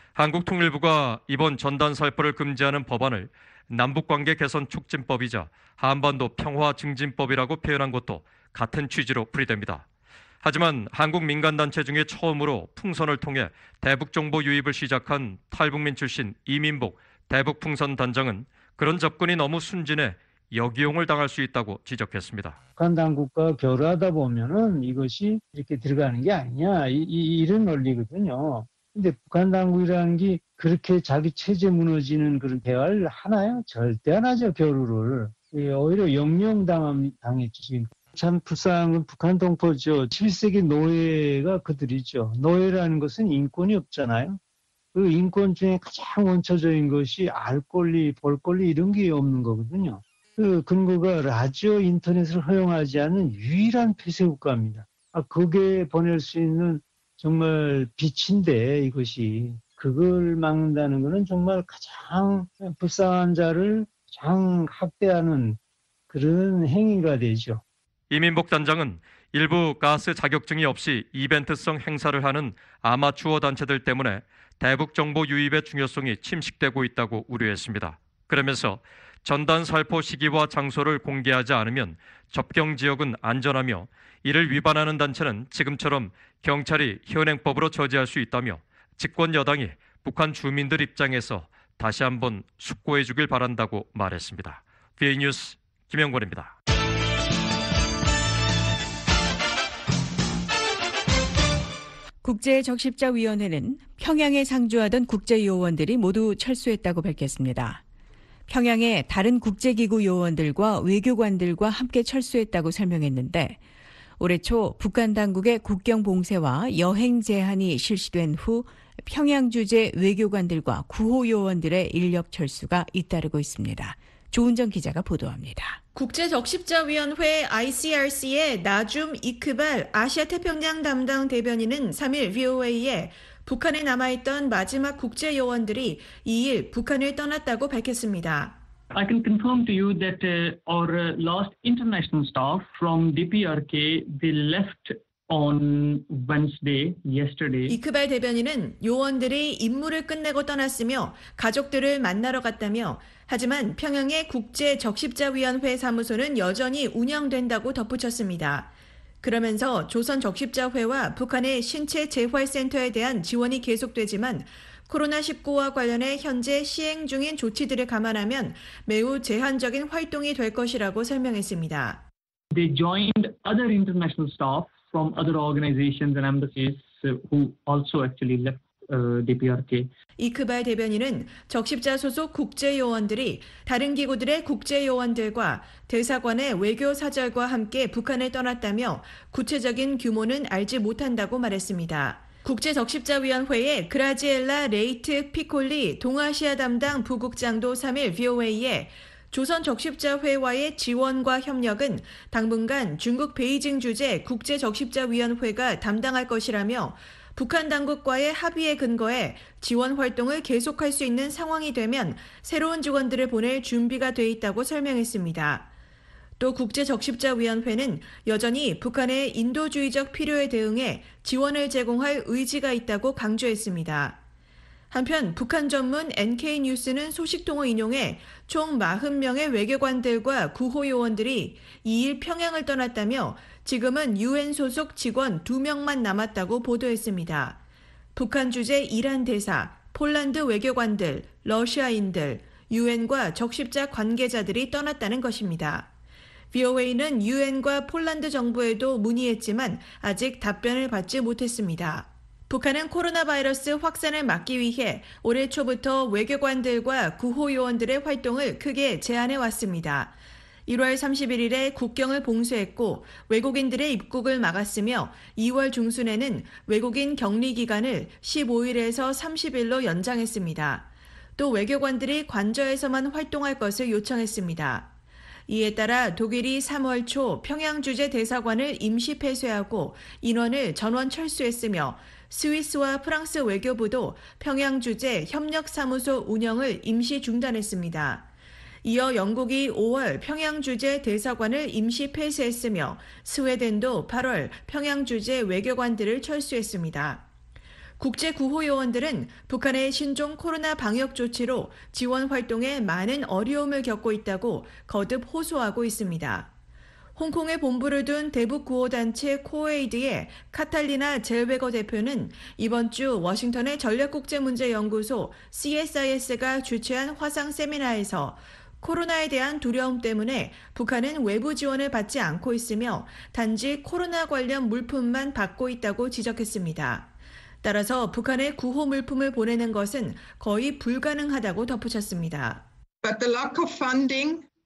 M: 한국통일부가 이번 전단 살포를 금지하는 법안을 남북관계 개선 촉진법이자 한반도 평화 증진법이라고 표현한 것도 같은 취지로 풀이됩니다. 하지만 한국 민간단체 중에 처음으로 풍선을 통해 대북정보 유입을 시작한 탈북민 출신 이민복 대북풍선단장은 그런 접근이 너무 순진해 역이용을 당할 수 있다고 지적했습니다.
Q: 북한 당국과 교류하다 보면은 이것이 이렇게 들어가는 게 아니냐 이런 논리거든요. 근데 북한 당국이라는 게 그렇게 자기 체제 무너지는 그런 대화를 하나요? 절대 안 하죠, 교류를. 오히려 역용당했죠. 지금 참 불쌍한 건 북한 동포죠. 21세기 노예가 그들이죠. 노예라는 것은 인권이 없잖아요. 그 인권 중에 가장 원초적인 것이 알 권리, 볼 권리 이런 게 없는 거거든요. 그 근거가 라디오, 인터넷을 허용하지 않은 유일한 폐쇄 국가입니다. 거기에 보낼 수 있는 정말 빛인데 이것이 그걸 막는다는 것은 정말 가장 불쌍한 자를 가장 학대하는 그런 행위가 되죠.
M: 이민복 단장은 일부 가스 자격증이 없이 이벤트성 행사를 하는 아마추어 단체들 때문에 대북 정보 유입의 중요성이 침식되고 있다고 우려했습니다. 그러면서 전단 살포 시기와 장소를 공개하지 않으면 접경 지역은 안전하며 이를 위반하는 단체는 지금처럼 경찰이 현행법으로 저지할 수 있다며 집권 여당이 북한 주민들 입장에서 다시 한번 숙고해 주길 바란다고 말했습니다. VA 뉴스 김영권입니다.
C: 국제적십자위원회는 평양에 상주하던 국제요원들이 모두 철수했다고 밝혔습니다. 평양에 다른 국제기구 요원들과 외교관들과 함께 철수했다고 설명했는데 올해 초 북한 당국의 국경 봉쇄와 여행 제한이 실시된 후 평양 주재 외교관들과 구호 요원들의 인력 철수가 잇따르고 있습니다. 조은정 기자가 보도합니다.
R: 국제적십자위원회 ICRC의 나줌 이크발 아시아태평양 담당 대변인은 3일 VOA에 북한에 남아있던 마지막 국제요원들이 2일 북한을 떠났다고 밝혔습니다.
S: I can confirm to you that our last international staff from DPRK, they left on Wednesday, yesterday.
R: 이크발 대변인은 요원들이 임무를 끝내고 떠났으며 가족들을 만나러 갔다며 하지만 평양의 국제적십자위원회 사무소는 여전히 운영된다고 덧붙였습니다. 그러면서 조선적십자회와 북한의 신체 재활센터에 대한 지원이 계속되지만 코로나19와 관련해 현재 시행 중인 조치들을 감안하면 매우 제한적인 활동이 될 것이라고 설명했습니다.
S: They joined other international staff from other organizations and embassies who also actually left DPRK.
R: 이크발 대변인은 적십자 소속 국제요원들이 다른 기구들의 국제요원들과 대사관의 외교사절과 함께 북한을 떠났다며 구체적인 규모는 알지 못한다고 말했습니다. 국제적십자위원회의 그라지엘라 레이트 피콜리 동아시아 담당 부국장도 3일 VOA에 조선적십자회와의 지원과 협력은 당분간 중국 베이징 주재 국제적십자위원회가 담당할 것이라며 북한 당국과의 합의에 근거해 지원 활동을 계속할 수 있는 상황이 되면 새로운 직원들을 보낼 준비가 돼 있다고 설명했습니다. 또 국제적십자위원회는 여전히 북한의 인도주의적 필요에 대응해 지원을 제공할 의지가 있다고 강조했습니다. 한편 북한 전문 NK뉴스는 소식통을 인용해 총 40명의 외교관들과 구호 요원들이 2일 평양을 떠났다며 지금은 UN 소속 직원 2명만 남았다고 보도했습니다. 북한 주재 이란 대사, 폴란드 외교관들, 러시아인들, UN과 적십자 관계자들이 떠났다는 것입니다. VOA는 UN과 폴란드 정부에도 문의했지만 아직 답변을 받지 못했습니다. 북한은 코로나 바이러스 확산을 막기 위해 올해 초부터 외교관들과 구호 요원들의 활동을 크게 제한해 왔습니다. 1월 31일에 국경을 봉쇄했고 외국인들의 입국을 막았으며 2월 중순에는 외국인 격리 기간을 15일에서 30일로 연장했습니다. 또 외교관들이 관저에서만 활동할 것을 요청했습니다. 이에 따라 독일이 3월 초 평양 주재 대사관을 임시 폐쇄하고 인원을 전원 철수했으며 스위스와 프랑스 외교부도 평양 주재 협력사무소 운영을 임시 중단했습니다. 이어 영국이 5월 평양 주재 대사관을 임시 폐쇄했으며 스웨덴도 8월 평양 주재 외교관들을 철수했습니다. 국제 구호 요원들은 북한의 신종 코로나 방역 조치로 지원 활동에 많은 어려움을 겪고 있다고 거듭 호소하고 있습니다. 홍콩에 본부를 둔 대북 구호단체 코에이드의 카탈리나 젤웨거 대표는 이번 주 워싱턴의 전략국제문제연구소 CSIS가 주최한 화상 세미나에서 코로나에 대한 두려움 때문에 북한은 외부 지원을 받지 않고 있으며 단지 코로나 관련 물품만 받고 있다고 지적했습니다. 따라서 북한에 구호 물품을 보내는 것은 거의 불가능하다고 덧붙였습니다.
T: But the lack of funding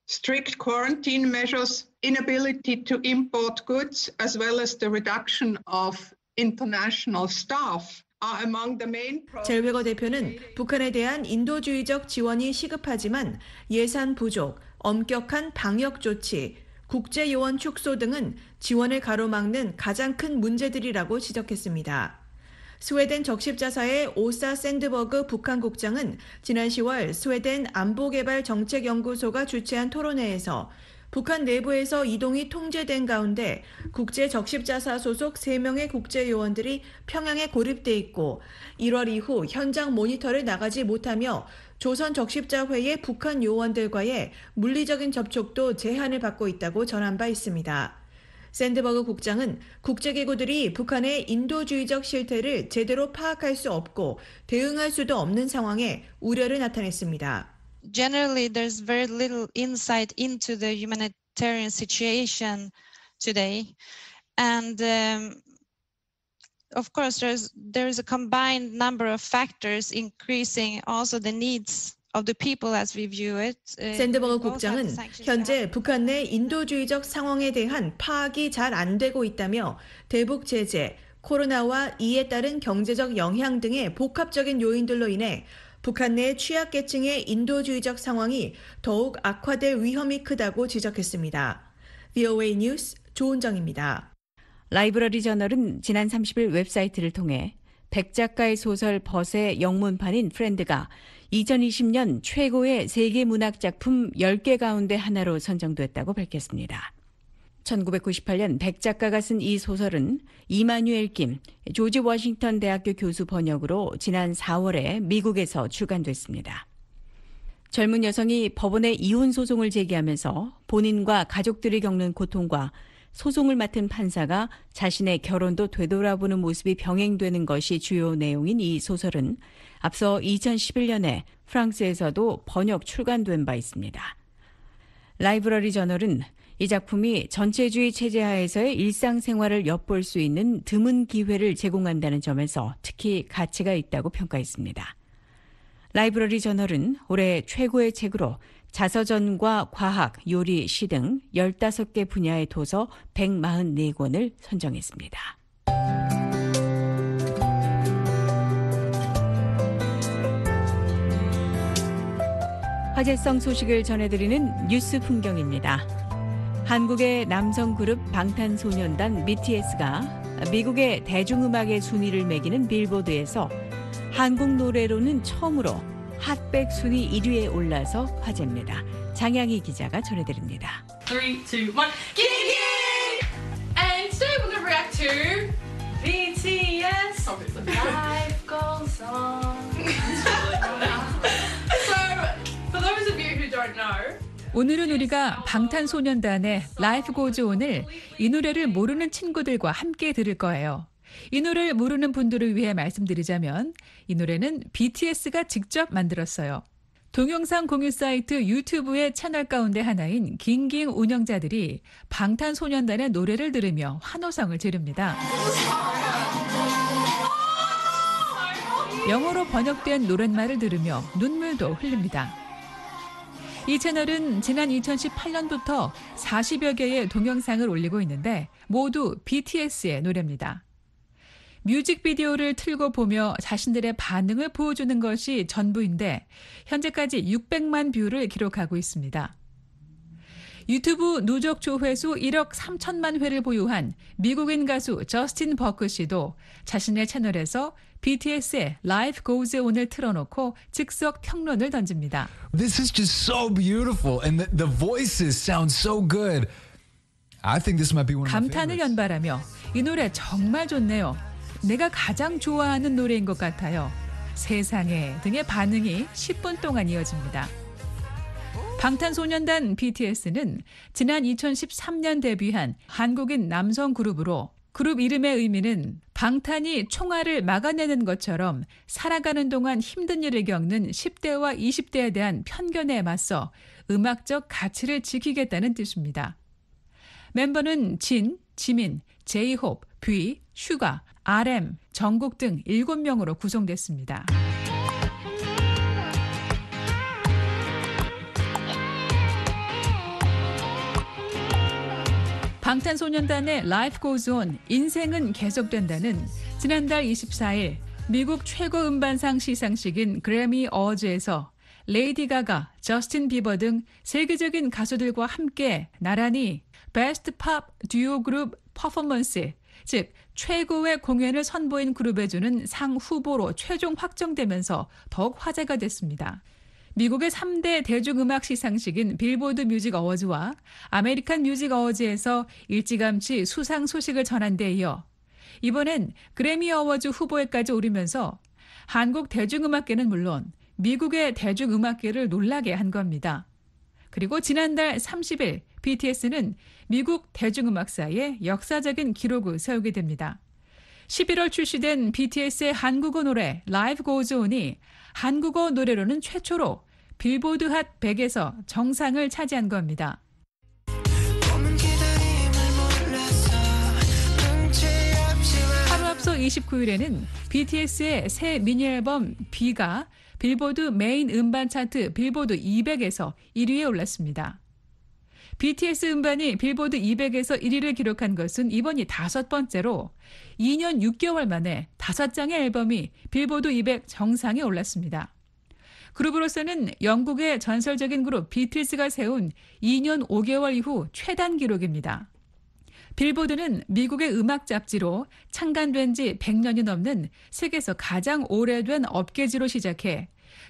T: strict quarantine measures, inability to import goods, as well as the reduction of international staff.
R: 젤웨거 대표는 북한에 대한 인도주의적 지원이 시급하지만 예산 부족, 엄격한 방역 조치, 국제 요원 축소 등은 지원을 가로막는 가장 큰 문제들이라고 지적했습니다. 스웨덴 적십자사의 오사 샌드버그 북한 국장은 지난 10월 스웨덴 안보개발정책연구소가 주최한 토론회에서 북한 내부에서 이동이 통제된 가운데 국제 적십자사 소속 3명의 국제요원들이 평양에 고립돼 있고 1월 이후 현장 모니터를 나가지 못하며 조선 적십자회의 북한 요원들과의 물리적인 접촉도 제한을 받고 있다고 전한 바 있습니다. 샌드버그 국장은 국제기구들이 북한의 인도주의적 실태를 제대로 파악할 수 없고 대응할 수도 없는 상황에 우려를 나타냈습니다.
U: Generally, there's very little insight into the humanitarian situation today. And of course, there is a combined number of factors increasing also the needs of the people as we view it.
R: 샌드버그 국장은 현재 북한 내 인도주의적 상황에 대한 파악이 잘 안 되고 있다며 대북 제재, 코로나와 이에 따른 경제적 영향 등의 복합적인 요인들로 인해 북한 내 취약계층의 인도주의적 상황이 더욱 악화될 위험이 크다고 지적했습니다. VOA 뉴스 조은정입니다.
C: 라이브러리 저널은 지난 30일 웹사이트를 통해 백 작가의 소설 벗의 영문판인 프렌드가 2020년 최고의 세계 문학 작품 10개 가운데 하나로 선정됐다고 밝혔습니다. 1998년 백 작가가 쓴 이 소설은 이마뉴엘 김 조지 워싱턴 대학교 교수 번역으로 지난 4월에 미국에서 출간됐습니다. 젊은 여성이 법원에 이혼 소송을 제기하면서 본인과 가족들이 겪는 고통과 소송을 맡은 판사가 자신의 결혼도 되돌아보는 모습이 병행되는 것이 주요 내용인 이 소설은 앞서 2011년에 프랑스에서도 번역 출간된 바 있습니다. 라이브러리 저널은 이 작품이 전체주의 체제하에서의 일상생활을 엿볼 수 있는 드문 기회를 제공한다는 점에서 특히 가치가 있다고 평가했습니다. 라이브러리 저널은 올해 최고의 책으로 자서전과 과학, 요리, 시 등 15개 분야의 도서 144권을 선정했습니다. 화제성 소식을 전해드리는 뉴스 풍경입니다. 한국의 남성 그룹 방탄소년단 BTS가 미국의 대중음악의 순위를 매기는 빌보드에서 한국 노래로는 처음으로 핫백 순위 1위에 올라서 화제입니다. 장양희 기자가 전해드립니다.
V: 3, 2, 1, Kiki! And today we're going to react to BTS. Life goes on. So, for those of you who don't know,
W: 오늘은 우리가 방탄소년단의 Life Goes On을 이 노래를 모르는 친구들과 함께 들을 거예요. 이 노래를 모르는 분들을 위해 말씀드리자면 이 노래는 BTS가 직접 만들었어요. 동영상 공유 사이트 유튜브의 채널 가운데 하나인 깅깅 운영자들이 방탄소년단의 노래를 들으며 환호성을 지릅니다. 영어로 번역된 노랫말을 들으며 눈물도 흘립니다. 이 채널은 지난 2018년부터 40여 개의 동영상을 올리고 있는데 모두 BTS의 노래입니다. 뮤직비디오를 틀고 보며 자신들의 반응을 보여주는 것이 전부인데 현재까지 600만 뷰를 기록하고 있습니다. 유튜브 누적 조회수 1억 3천만 회를 보유한 미국인 가수 저스틴 버크 씨도 자신의 채널에서 BTS의 Life Goes On을 틀어놓고 즉석 평론을 던집니다.
X: This is just so beautiful and the voices sound so good. I think this might be one of my
W: 감탄을
X: favorites.
W: 연발하며 이 노래 정말 좋네요. 내가 가장 좋아하는 노래인 것 같아요. 세상에 등의 반응이 10분 동안 이어집니다. 방탄소년단 BTS는 지난 2013년 데뷔한 한국인 남성 그룹으로 그룹 이름의 의미는 방탄이 총알을 막아내는 것처럼 살아가는 동안 힘든 일을 겪는 10대와 20대에 대한 편견에 맞서 음악적 가치를 지키겠다는 뜻입니다. 멤버는 진, 지민, 제이홉, 뷔, 슈가, RM, 정국 등 7명으로 구성됐습니다. 방탄소년단의 Life Goes On, 인생은 계속된다는 지난달 24일 미국 최고 음반상 시상식인 그래미 어워즈에서 레이디 가가, 저스틴 비버 등 세계적인 가수들과 함께 나란히 베스트 팝 듀오 그룹 퍼포먼스, 즉 최고의 공연을 선보인 그룹에 주는 상 후보로 최종 확정되면서 더욱 화제가 됐습니다. 미국의 3대 대중음악 시상식인 빌보드 뮤직 어워즈와 아메리칸 뮤직 어워즈에서 일찌감치 수상 소식을 전한 데 이어 이번엔 그래미 어워즈 후보에까지 오르면서 한국 대중음악계는 물론 미국의 대중음악계를 놀라게 한 겁니다. 그리고 지난달 30일 BTS는 미국 대중음악사에 역사적인 기록을 세우게 됩니다. 11월 출시된 BTS의 한국어 노래 Life Goes On이 한국어 노래로는 최초로 빌보드 핫 100에서 정상을 차지한 겁니다. 하루 앞서 29일에는 BTS의 새 미니 앨범 B가 빌보드 메인 음반 차트 빌보드 200에서 1위에 올랐습니다. BTS 음반이 빌보드 200에서 1위를 기록한 것은 이번이 5번째로 2년 6개월 만에 5장의 앨범이 빌보드 200 정상에 올랐습니다. 그룹으로서는 영국의 전설적인 그룹 비틀즈가 세운 2년 5개월 이후 최단 기록입니다. 빌보드는 미국의 음악 잡지로 창간된 지 100년이 넘는 세계에서 가장 오래된 업계지로 시작해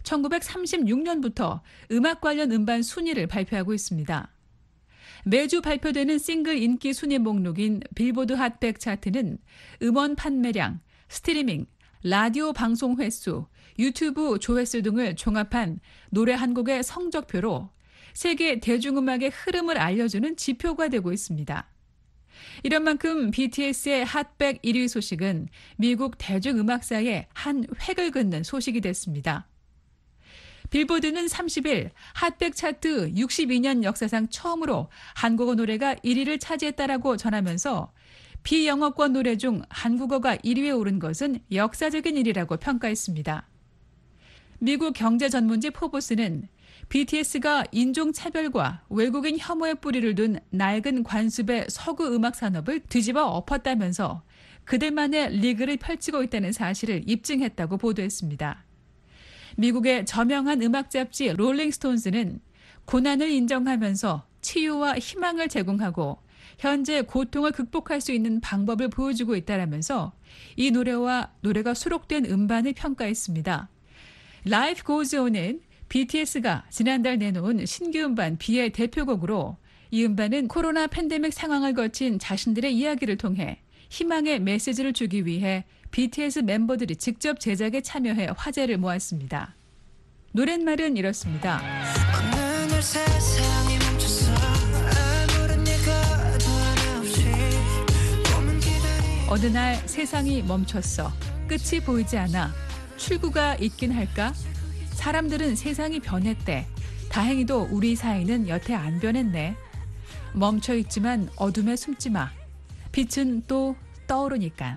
W: 1936년부터 음악 관련 음반 순위를 발표하고 있습니다. 매주 발표되는 싱글 인기 순위 목록인 빌보드 핫 100 차트는 음원 판매량, 스트리밍, 라디오 방송 횟수, 유튜브 조회수 등을 종합한 노래 한 곡의 성적표로 세계 대중음악의 흐름을 알려주는 지표가 되고 있습니다. 이런 만큼 BTS의 핫100 1위 소식은 미국 대중음악사에 한 획을 긋는 소식이 됐습니다. 빌보드는 30일 핫100 차트 62년 역사상 처음으로 한국어 노래가 1위를 차지했다라고 전하면서 비영어권 노래 중 한국어가 1위에 오른 것은 역사적인 일이라고 평가했습니다. 미국 경제 전문지 포브스는 BTS가 인종차별과 외국인 혐오의 뿌리를 둔 낡은 관습의 서구 음악 산업을 뒤집어 엎었다면서 그들만의 리그를 펼치고 있다는 사실을 입증했다고 보도했습니다. 미국의 저명한 음악 잡지 롤링스톤스는 고난을 인정하면서 치유와 희망을 제공하고 현재 고통을 극복할 수 있는 방법을 보여주고 있다라면서 이 노래와 노래가 수록된 음반을 평가했습니다. Life Goes On은 BTS가 지난달 내놓은 신규 음반 B의 대표곡으로 이 음반은 코로나 팬데믹 상황을 거친 자신들의 이야기를 통해 희망의 메시지를 주기 위해 BTS 멤버들이 직접 제작에 참여해 화제를 모았습니다. 노랫말은 이렇습니다. 어느 날 세상이 멈췄어. 끝이 보이지 않아. 출구가 있긴 할까? 사람들은 세상이 변했대. 다행히도 우리 사이는 여태 안 변했네. 멈춰있지만 어둠에 숨지 마. 빛은 또 떠오르니까.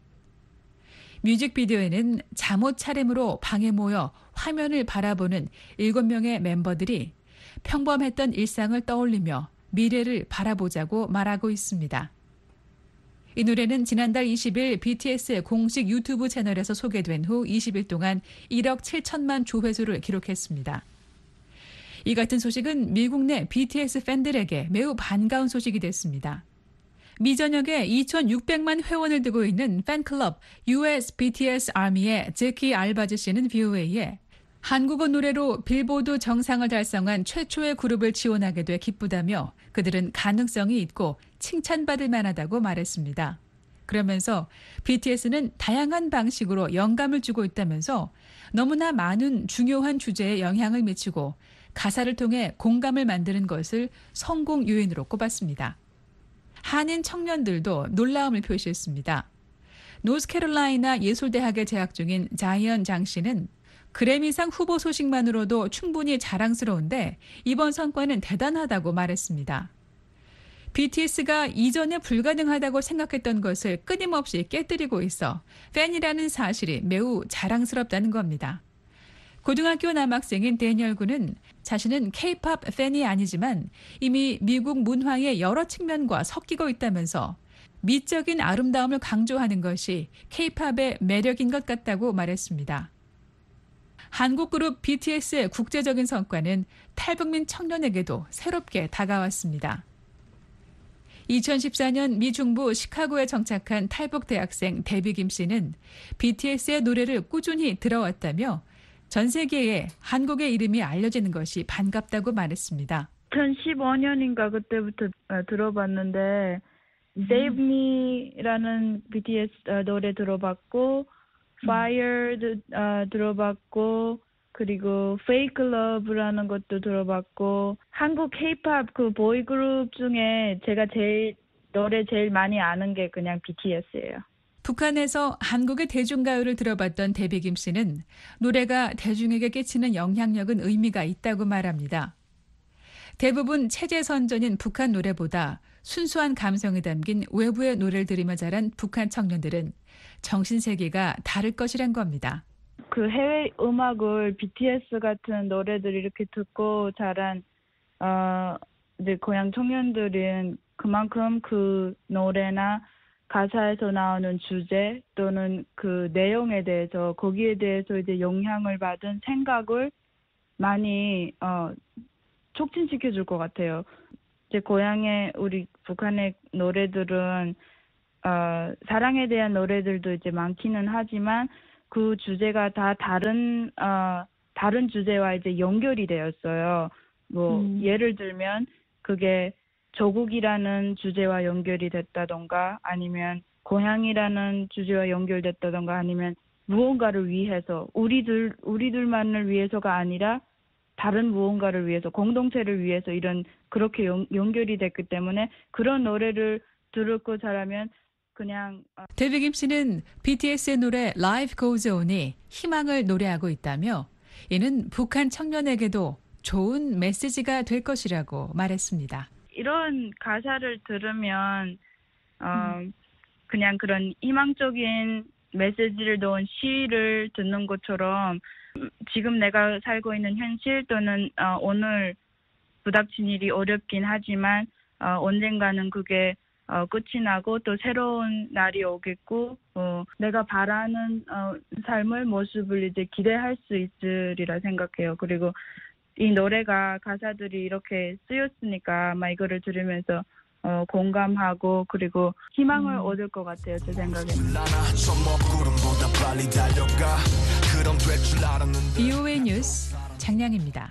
W: 뮤직비디오에는 잠옷 차림으로 방에 모여 화면을 바라보는 7명의 멤버들이 평범했던 일상을 떠올리며 미래를 바라보자고 말하고 있습니다. 이 노래는 지난달 20일 BTS의 공식 유튜브 채널에서 소개된 후 20일 동안 1억 7천만 조회수를 기록했습니다. 이 같은 소식은 미국 내 BTS 팬들에게 매우 반가운 소식이 됐습니다. 미전역에 2,600만 회원을 두고 있는 팬클럽 US BTS Army의 제키 알바즈 씨는 VOA에 한국어 노래로 빌보드 정상을 달성한 최초의 그룹을 지원하게 돼 기쁘다며 그들은 가능성이 있고 칭찬받을 만하다고 말했습니다. 그러면서 BTS는 다양한 방식으로 영감을 주고 있다면서 너무나 많은 중요한 주제에 영향을 미치고 가사를 통해 공감을 만드는 것을 성공 요인으로 꼽았습니다. 한인 청년들도 놀라움을 표시했습니다. 노스캐롤라이나 예술대학에 재학 중인 자이언 장 씨는 그래미상 후보 소식만으로도 충분히 자랑스러운데 이번 성과는 대단하다고 말했습니다. BTS가 이전에 불가능하다고 생각했던 것을 끊임없이 깨뜨리고 있어 팬이라는 사실이 매우 자랑스럽다는 겁니다. 고등학교 남학생인 데니얼 군은 자신은 K-팝 팬이 아니지만 이미 미국 문화의 여러 측면과 섞이고 있다면서 미적인 아름다움을 강조하는 것이 K-팝의 매력인 것 같다고 말했습니다. 한국 그룹 BTS의 국제적인 성과는 탈북민 청년에게도 새롭게 다가왔습니다. 2014년 미 중부 시카고에 정착한 탈북 대학생 데비 김 씨는 BTS의 노래를 꾸준히 들어왔다며 전 세계에 한국의 이름이 알려지는 것이 반갑다고 말했습니다.
A: 2015년인가 그때부터 들어봤는데 Save Me라는 BTS 노래 들어봤고 Fire도 들어봤고 그리고 Fake Love라는 것도 들어봤고 한국 K-팝 그 보이그룹 중에 제가 노래 제일 많이 아는 게 그냥 BTS예요.
W: 북한에서 한국의 대중가요를 들어봤던 데비 김 씨는 노래가 대중에게 끼치는 영향력은 의미가 있다고 말합니다. 대부분 체제 선전인 북한 노래보다 순수한 감성이 담긴 외부의 노래를 들으며 자란 북한 청년들은 정신세계가 다를 것이란 겁니다.
A: 그 해외 음악을 BTS 같은 노래들 이렇게 듣고 자란 이제 고향 청년들은 그만큼 그 노래나 가사에서 나오는 주제 또는 그 내용에 대해서 거기에 대해서 이제 영향을 받은 생각을 많이 촉진시켜 줄 것 같아요. 이제 고향의 우리 북한의 노래들은 사랑에 대한 노래들도 이제 많기는 하지만 그 주제가 다 다른 주제와 이제 연결이 되었어요. 예를 들면 그게 조국이라는 주제와 연결이 됐다던가 아니면 고향이라는 주제와 연결됐다던가 아니면 무언가를 위해서 우리들만을 위해서가 아니라 다른 무언가를 위해서 공동체를 위해서 그렇게 연결이 됐기 때문에 그런 노래를 듣고 자라면 그냥
W: 데비 김 씨는 BTS의 노래 Life Goes On이 희망을 노래하고 있다며 이는 북한 청년에게도 좋은 메시지가 될 것이라고 말했습니다.
A: 이런 가사를 들으면 그냥 그런 희망적인 메시지를 넣은 시를 듣는 것처럼 지금 내가 살고 있는 현실 또는 오늘 부닥친 일이 어렵긴 하지만 언젠가는 그게 끝이 나고 또 새로운 날이 오겠고 내가 바라는 삶의 모습을 이제 기대할 수 있으리라 생각해요. 그리고 이 노래가 가사들이 이렇게 쓰였으니까 아마 이거를 들으면서 공감하고 그리고 희망을 얻을 것 같아요. 제 생각에는.
W: BOA 뉴스 장량입니다.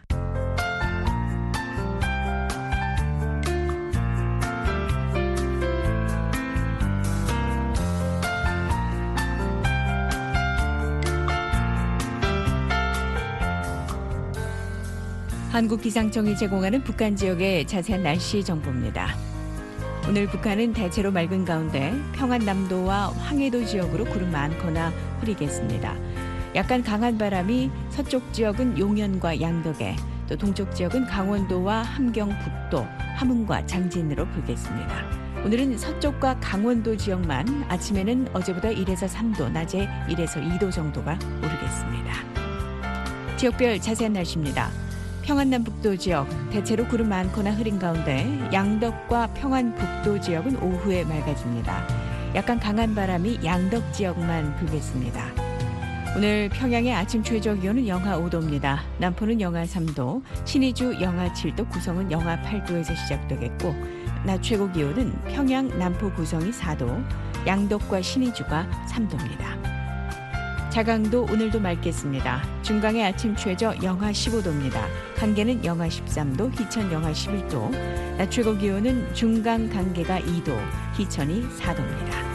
C: 한국기상청이 제공하는 북한 지역의 자세한 날씨 정보입니다. 오늘 북한은 대체로 맑은 가운데 평안남도와 황해도 지역으로 구름 많거나 흐리겠습니다. 약간 강한 바람이 서쪽 지역은 용현과 양덕에, 또 동쪽 지역은 강원도와 함경북도, 함흥과 장진으로 불겠습니다. 오늘은 서쪽과 강원도 지역만 아침에는 어제보다 1에서 3도, 낮에 1에서 2도 정도가 오르겠습니다. 지역별 자세한 날씨입니다. 평안남북도 지역 대체로 구름 많거나 흐린 가운데 양덕과 평안북도 지역은 오후에 맑아집니다. 약간 강한 바람이 양덕 지역만 불겠습니다. 오늘 평양의 아침 최저 기온은 영하 5도입니다. 남포는 영하 3도, 신의주 영하 7도, 구성은 영하 8도에서 시작되겠고 낮 최고 기온은 평양, 남포, 구성이 4도, 양덕과 신의주가 3도입니다. 자강도 오늘도 맑겠습니다. 중강의 아침 최저 영하 15도입니다. 간계는 영하 13도, 희천 영하 11도, 낮 최고 기온은 중강 간계가 2도, 희천이 4도입니다.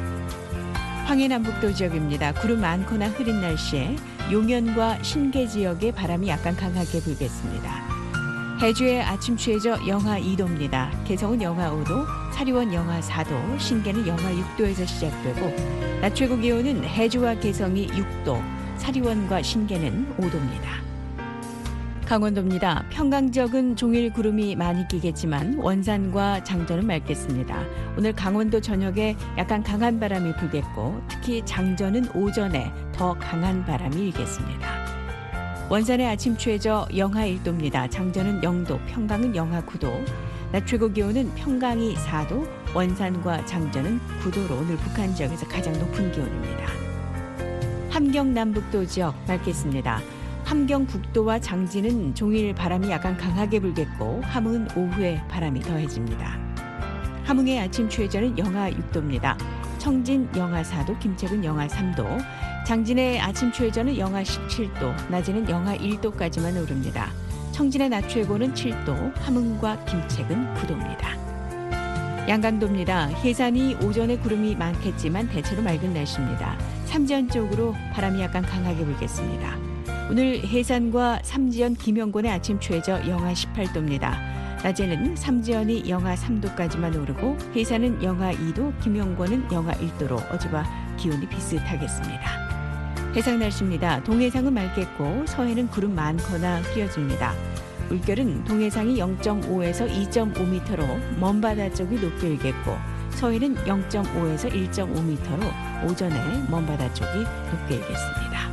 C: 황해남북도 지역입니다. 구름 많거나 흐린 날씨에 용현과 신계 지역에 바람이 약간 강하게 불겠습니다. 해주의 아침 최저 영하 2도입니다. 개성은 영하 5도, 사리원 영하 4도, 신계는 영하 6도에서 시작되고 낮 최고 기온은 해주와 개성이 6도, 사리원과 신계는 5도입니다. 강원도입니다. 평강 지역은 종일 구름이 많이 끼겠지만 원산과 장전은 맑겠습니다. 오늘 강원도 저녁에 약간 강한 바람이 불겠고 특히 장전은 오전에 더 강한 바람이 일겠습니다. 원산의 아침 최저 영하 1도입니다. 장전은 0도, 평강은 영하 9도. 낮 최고 기온은 평강이 4도, 원산과 장전은 9도로 오늘 북한 지역에서 가장 높은 기온입니다. 함경 남북도 지역 밝겠습니다. 함경 북도와 장진은 종일 바람이 약간 강하게 불겠고 함흥은 오후에 바람이 더해집니다. 함흥의 아침 최저는 영하 6도입니다. 청진 영하 4도, 김책은 영하 3도, 장진의 아침 최저는 영하 17도, 낮에는 영하 1도까지만 오릅니다. 청진의 낮 최고는 7도, 함흥과 김책은 9도입니다. 양강도입니다. 해산이 오전에 구름이 많겠지만 대체로 맑은 날씨입니다. 삼지연 쪽으로 바람이 약간 강하게 불겠습니다. 오늘 해산과 삼지연, 김영권의 아침 최저 영하 18도입니다. 낮에는 삼지연이 영하 3도까지만 오르고 해산은 영하 2도, 김영권은 영하 1도로 어제와 기온이 비슷하겠습니다. 해상 날씨입니다. 동해상은 맑겠고 서해는 구름 많거나 흐려집니다. 물결은 동해상이 0.5에서 2.5m로 먼 바다 쪽이 높게 일겠고 서해는 0.5에서 1.5m로 오전에 먼 바다 쪽이 높게 일겠습니다.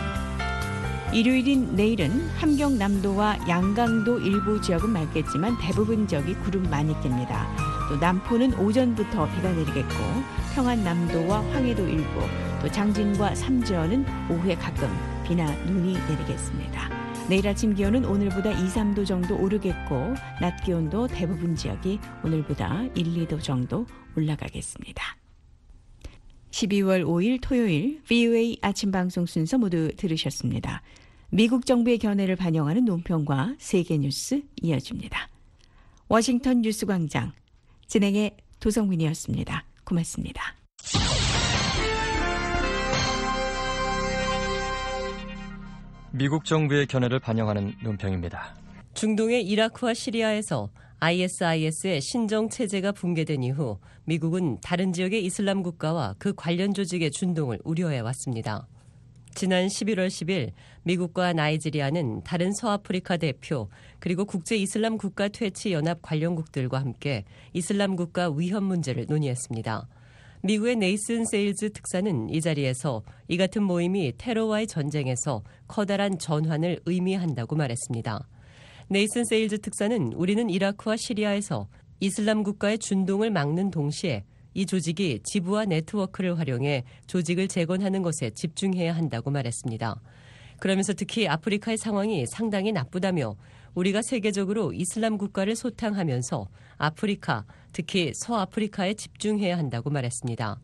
C: 일요일인 내일은 함경 남도와 양강도 일부 지역은 맑겠지만 대부분 지역이 구름 많이 낍니다. 또 남포는 오전부터 비가 내리겠고 평안 남도와 황해도 일부, 또 장진과 삼지연은 오후에 가끔 비나 눈이 내리겠습니다. 내일 아침 기온은 오늘보다 2, 3도 정도 오르겠고 낮 기온도 대부분 지역이 오늘보다 1, 2도 정도 올라가겠습니다. 12월 5일 토요일 VOA 아침 방송 순서 모두 들으셨습니다. 미국 정부의 견해를 반영하는 논평과 세계 뉴스 이어집니다. 워싱턴 뉴스광장 진행의 도성민이었습니다. 고맙습니다.
M: 미국 정부의 견해를 반영하는 논평입니다.
B: 중동의 이라크와 시리아에서 ISIS의 신정 체제가 붕괴된 이후 미국은 다른 지역의 이슬람 국가와 그 관련 조직의 준동을 우려해왔습니다. 지난 11월 10일 미국과 나이지리아는 다른 서아프리카 대표 그리고 국제 이슬람 국가 퇴치 연합 관련국들과 함께 이슬람 국가 위협 문제를 논의했습니다. 미국의 네이슨 세일즈 특사는 이 자리에서 이 같은 모임이 테러와의 전쟁에서 커다란 전환을 의미한다고 말했습니다. 네이슨 세일즈 특사는 우리는 이라크와 시리아에서 이슬람 국가의 준동을 막는 동시에 이 조직이 지부와 네트워크를 활용해 조직을 재건하는 것에 집중해야 한다고 말했습니다. 그러면서 특히 아프리카의 상황이 상당히 나쁘다며 우리가 세계적으로 이슬람 국가를 소탕하면서 아프리카, 특히 서아프리카에 집중해야 한다고 말했습니다.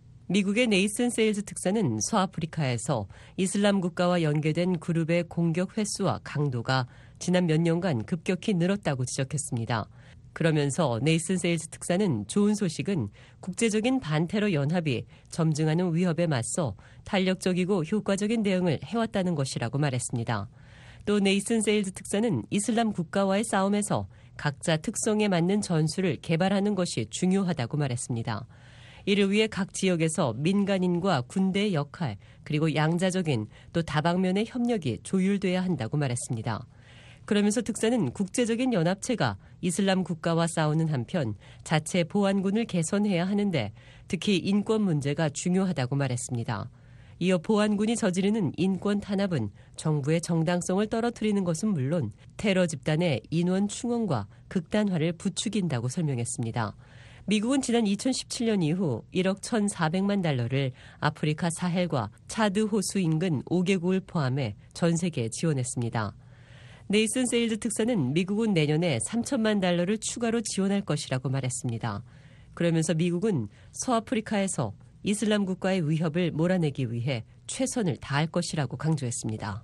B: 미국의 네이슨 세일즈 특사는 서아프리카에서 이슬람 국가와 연계된 그룹의 공격 횟수와 강도가 지난 몇 년간 급격히 늘었다고 지적했습니다. 그러면서 네이슨 세일즈 특사는 좋은 소식은 국제적인 반테러 연합이 점증하는 위협에 맞서 탄력적이고 효과적인 대응을 해왔다는 것이라고 말했습니다. 또 네이슨 세일즈 특사는 이슬람 국가와의 싸움에서 각자 특성에 맞는 전술을 개발하는 것이 중요하다고 말했습니다. 이를 위해 각 지역에서 민간인과 군대의 역할 그리고 양자적인 또 다방면의 협력이 조율돼야 한다고 말했습니다. 그러면서 특사는 국제적인 연합체가 이슬람 국가와 싸우는 한편 자체 보안군을 개선해야 하는데 특히 인권 문제가 중요하다고 말했습니다. 이어 보안군이 저지르는 인권 탄압은 정부의 정당성을 떨어뜨리는 것은 물론 테러 집단의 인원 충원과 극단화를 부추긴다고 설명했습니다. 미국은 지난 2017년 이후 1억 1,400만 달러를 아프리카 사헬과 차드 호수 인근 5개국을 포함해 전 세계에 지원했습니다. 네이슨 세일즈 특사는 미국은 내년에 3천만 달러를 추가로 지원할 것이라고 말했습니다. 그러면서 미국은 서아프리카에서 이슬람 국가의 위협을 몰아내기 위해 최선을 다할 것이라고 강조했습니다.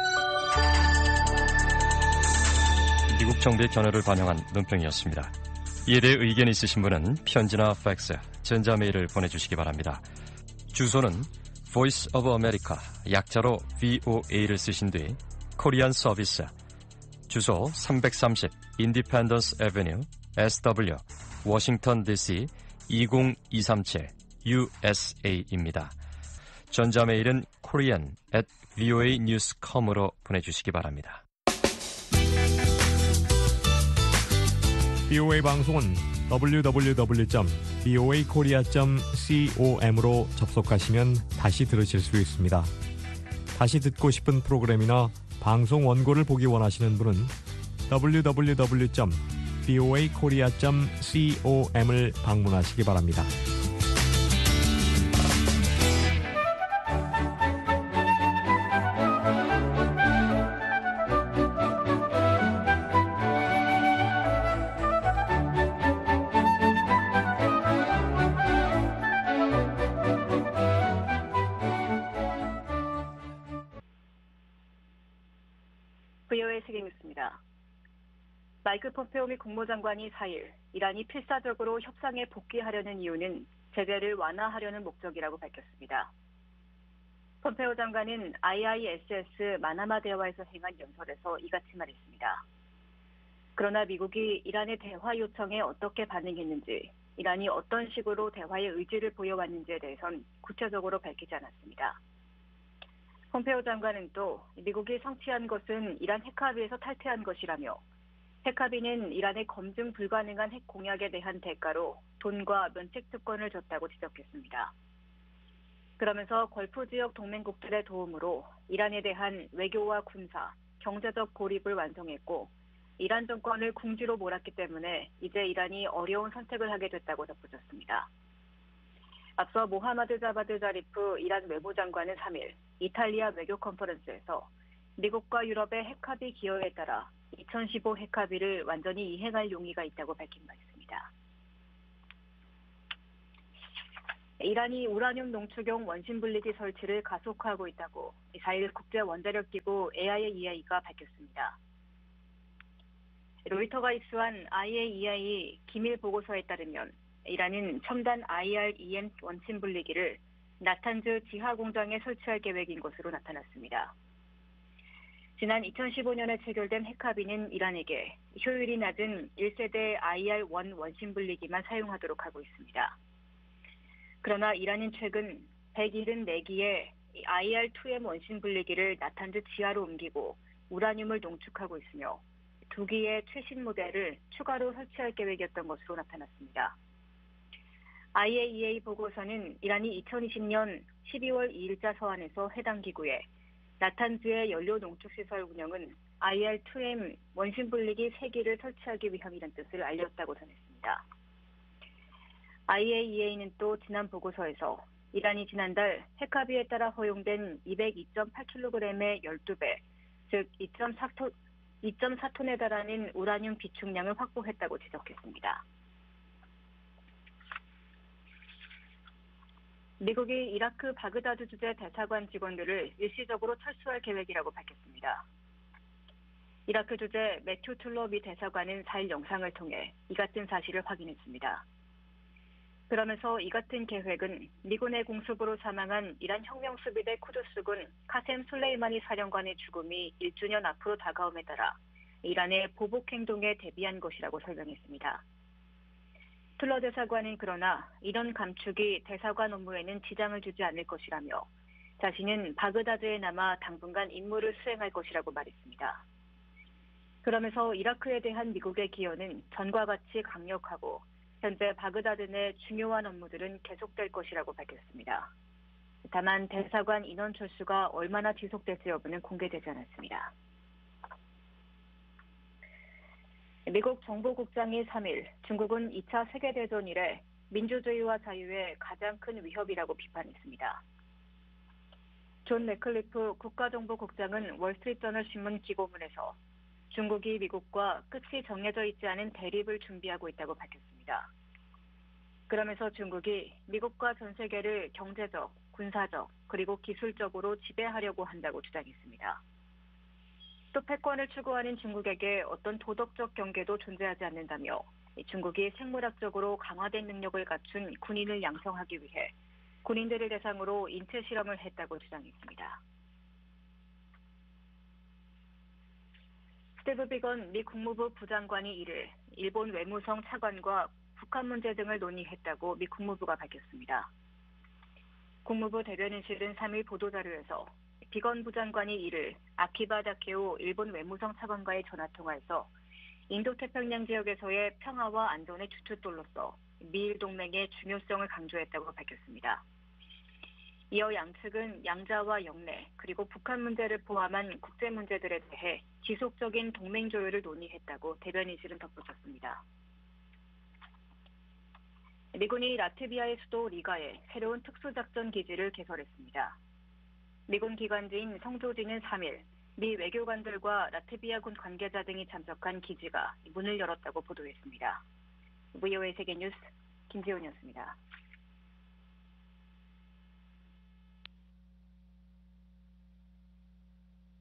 M: 미국 정부의 견해를 반영한 논평이었습니다. 이에 대해 의견 있으신 분은 편지나 팩스, 전자메일을 보내주시기 바랍니다. 주소는 Voice of America, 약자로 VOA를 쓰신 뒤 코리안 서비스, 주소 330 Independence Avenue, SW, 워싱턴 DC 20237 USA입니다. 전자메일은 korean@voanews.com으로 보내주시기 바랍니다.
D: VOA 방송은 www.voakorea.com으로 접속하시면 다시 들으실 수 있습니다. 다시 듣고 싶은 프로그램이나 방송 원고를 보기 원하시는 분은 www.voakorea.com을 방문하시기 바랍니다.
E: VOA 세계뉴스입니다. 마이크 폼페오 미 국무장관이 4일 이란이 필사적으로 협상에 복귀하려는 이유는 제재를 완화하려는 목적이라고 밝혔습니다. 폼페오 장관은 IISS 마나마 대화에서 행한 연설에서 이같이 말했습니다. 그러나 미국이 이란의 대화 요청에 어떻게 반응했는지, 이란이 어떤 식으로 대화의 의지를 보여왔는지에 대해선 구체적으로 밝히지 않았습니다. 폼페오 장관은 또 미국이 성취한 것은 이란 핵합의에서 탈퇴한 것이라며 핵합의는 이란의 검증 불가능한 핵 공약에 대한 대가로 돈과 면책 특권을 줬다고 지적했습니다. 그러면서 걸프 지역 동맹국들의 도움으로 이란에 대한 외교와 군사, 경제적 고립을 완성했고 이란 정권을 궁지로 몰았기 때문에 이제 이란이 어려운 선택을 하게 됐다고 덧붙였습니다. 앞서 모하마드 자바드 자리프 이란 외무장관은 3일 이탈리아 외교 컨퍼런스에서 미국과 유럽의 핵합의 기여에 따라 2015 핵합의를 완전히 이행할 용의가 있다고 밝힌 바 있습니다. 이란이 우라늄 농축용 원심분리기 설치를 가속화하고 있다고 4일 국제원자력기구 IAEA가 밝혔습니다. 로이터가 입수한 IAEA 기밀 보고서에 따르면 이란은 첨단 IREM 원심분리기를 나탄즈 지하 공장에 설치할 계획인 것으로 나타났습니다. 지난 2015년에 체결된 핵합의는 이란에게 효율이 낮은 1세대 IR-1 원심분리기만 사용하도록 하고 있습니다. 그러나 이란은 최근 174기의 IR-2M 원심분리기를 나탄즈 지하로 옮기고 우라늄을 농축하고 있으며 2기의 최신 모델을 추가로 설치할 계획이었던 것으로 나타났습니다. IAEA 보고서는 이란이 2020년 12월 2일자 서한에서 해당 기구에 나탄즈의 연료 농축시설 운영은 IR-2M 원심분리기 3기를 설치하기 위함이라는 뜻을 알렸다고 전했습니다. IAEA는 또 지난 보고서에서 이란이 지난달 핵합의에 따라 허용된 202.8kg의 12배, 즉 2.4톤에 달하는 우라늄 비축량을 확보했다고 지적했습니다. 미국이 이라크 바그다드 주재 대사관 직원들을 일시적으로 철수할 계획이라고 밝혔습니다. 이라크 주재 매튜 툴러 미 대사관은 4일 영상을 통해 이 같은 사실을 확인했습니다. 그러면서 이 같은 계획은 미군의 공습으로 사망한 이란 혁명수비대 쿠두스군 카셈 솔레이마니 사령관의 죽음이 1주년 앞으로 다가옴에 따라 이란의 보복 행동에 대비한 것이라고 설명했습니다. 툴러 대사관은 그러나 이런 감축이 대사관 업무에는 지장을 주지 않을 것이라며 자신은 바그다드에 남아 당분간 임무를 수행할 것이라고 말했습니다. 그러면서 이라크에 대한 미국의 기여는 전과 같이 강력하고 현재 바그다드 내 중요한 업무들은 계속될 것이라고 밝혔습니다. 다만 대사관 인원 철수가 얼마나 지속될지 여부는 공개되지 않았습니다. 미국 정보국장이 3일 중국은 2차 세계대전 이래 민주주의와 자유의 가장 큰 위협이라고 비판했습니다. 존 레클리프 국가정보국장은 월스트리트저널 신문 기고문에서 중국이 미국과 끝이 정해져 있지 않은 대립을 준비하고 있다고 밝혔습니다. 그러면서 중국이 미국과 전 세계를 경제적, 군사적, 그리고 기술적으로 지배하려고 한다고 주장했습니다. 또 패권을 추구하는 중국에게 어떤 도덕적 경계도 존재하지 않는다며 중국이 생물학적으로 강화된 능력을 갖춘 군인을 양성하기 위해 군인들을 대상으로 인체 실험을 했다고 주장했습니다. 스티브 비건 미 국무부 부장관이 1일 일본 외무성 차관과 북한 문제 등을 논의했다고 미 국무부가 밝혔습니다. 국무부 대변인실은 3일 보도자료에서 비건 부장관이 1일 아키바 다케오 일본 외무성 차관과의 전화통화에서 인도태평양 지역에서의 평화와 안전의 주춧돌로서 미일 동맹의 중요성을 강조했다고 밝혔습니다. 이어 양측은 양자와 영내 그리고 북한 문제를 포함한 국제 문제들에 대해 지속적인 동맹 조율을 논의했다고 대변인실은 덧붙였습니다. 미군이 라트비아의 수도 리가에 새로운 특수작전 기지를 개설했습니다. 미군 기관지인 성조지는 3일 미 외교관들과 라트비아군 관계자 등이 참석한 기지가 문을 열었다고 보도했습니다. VOA 세계뉴스 김지훈이었습니다.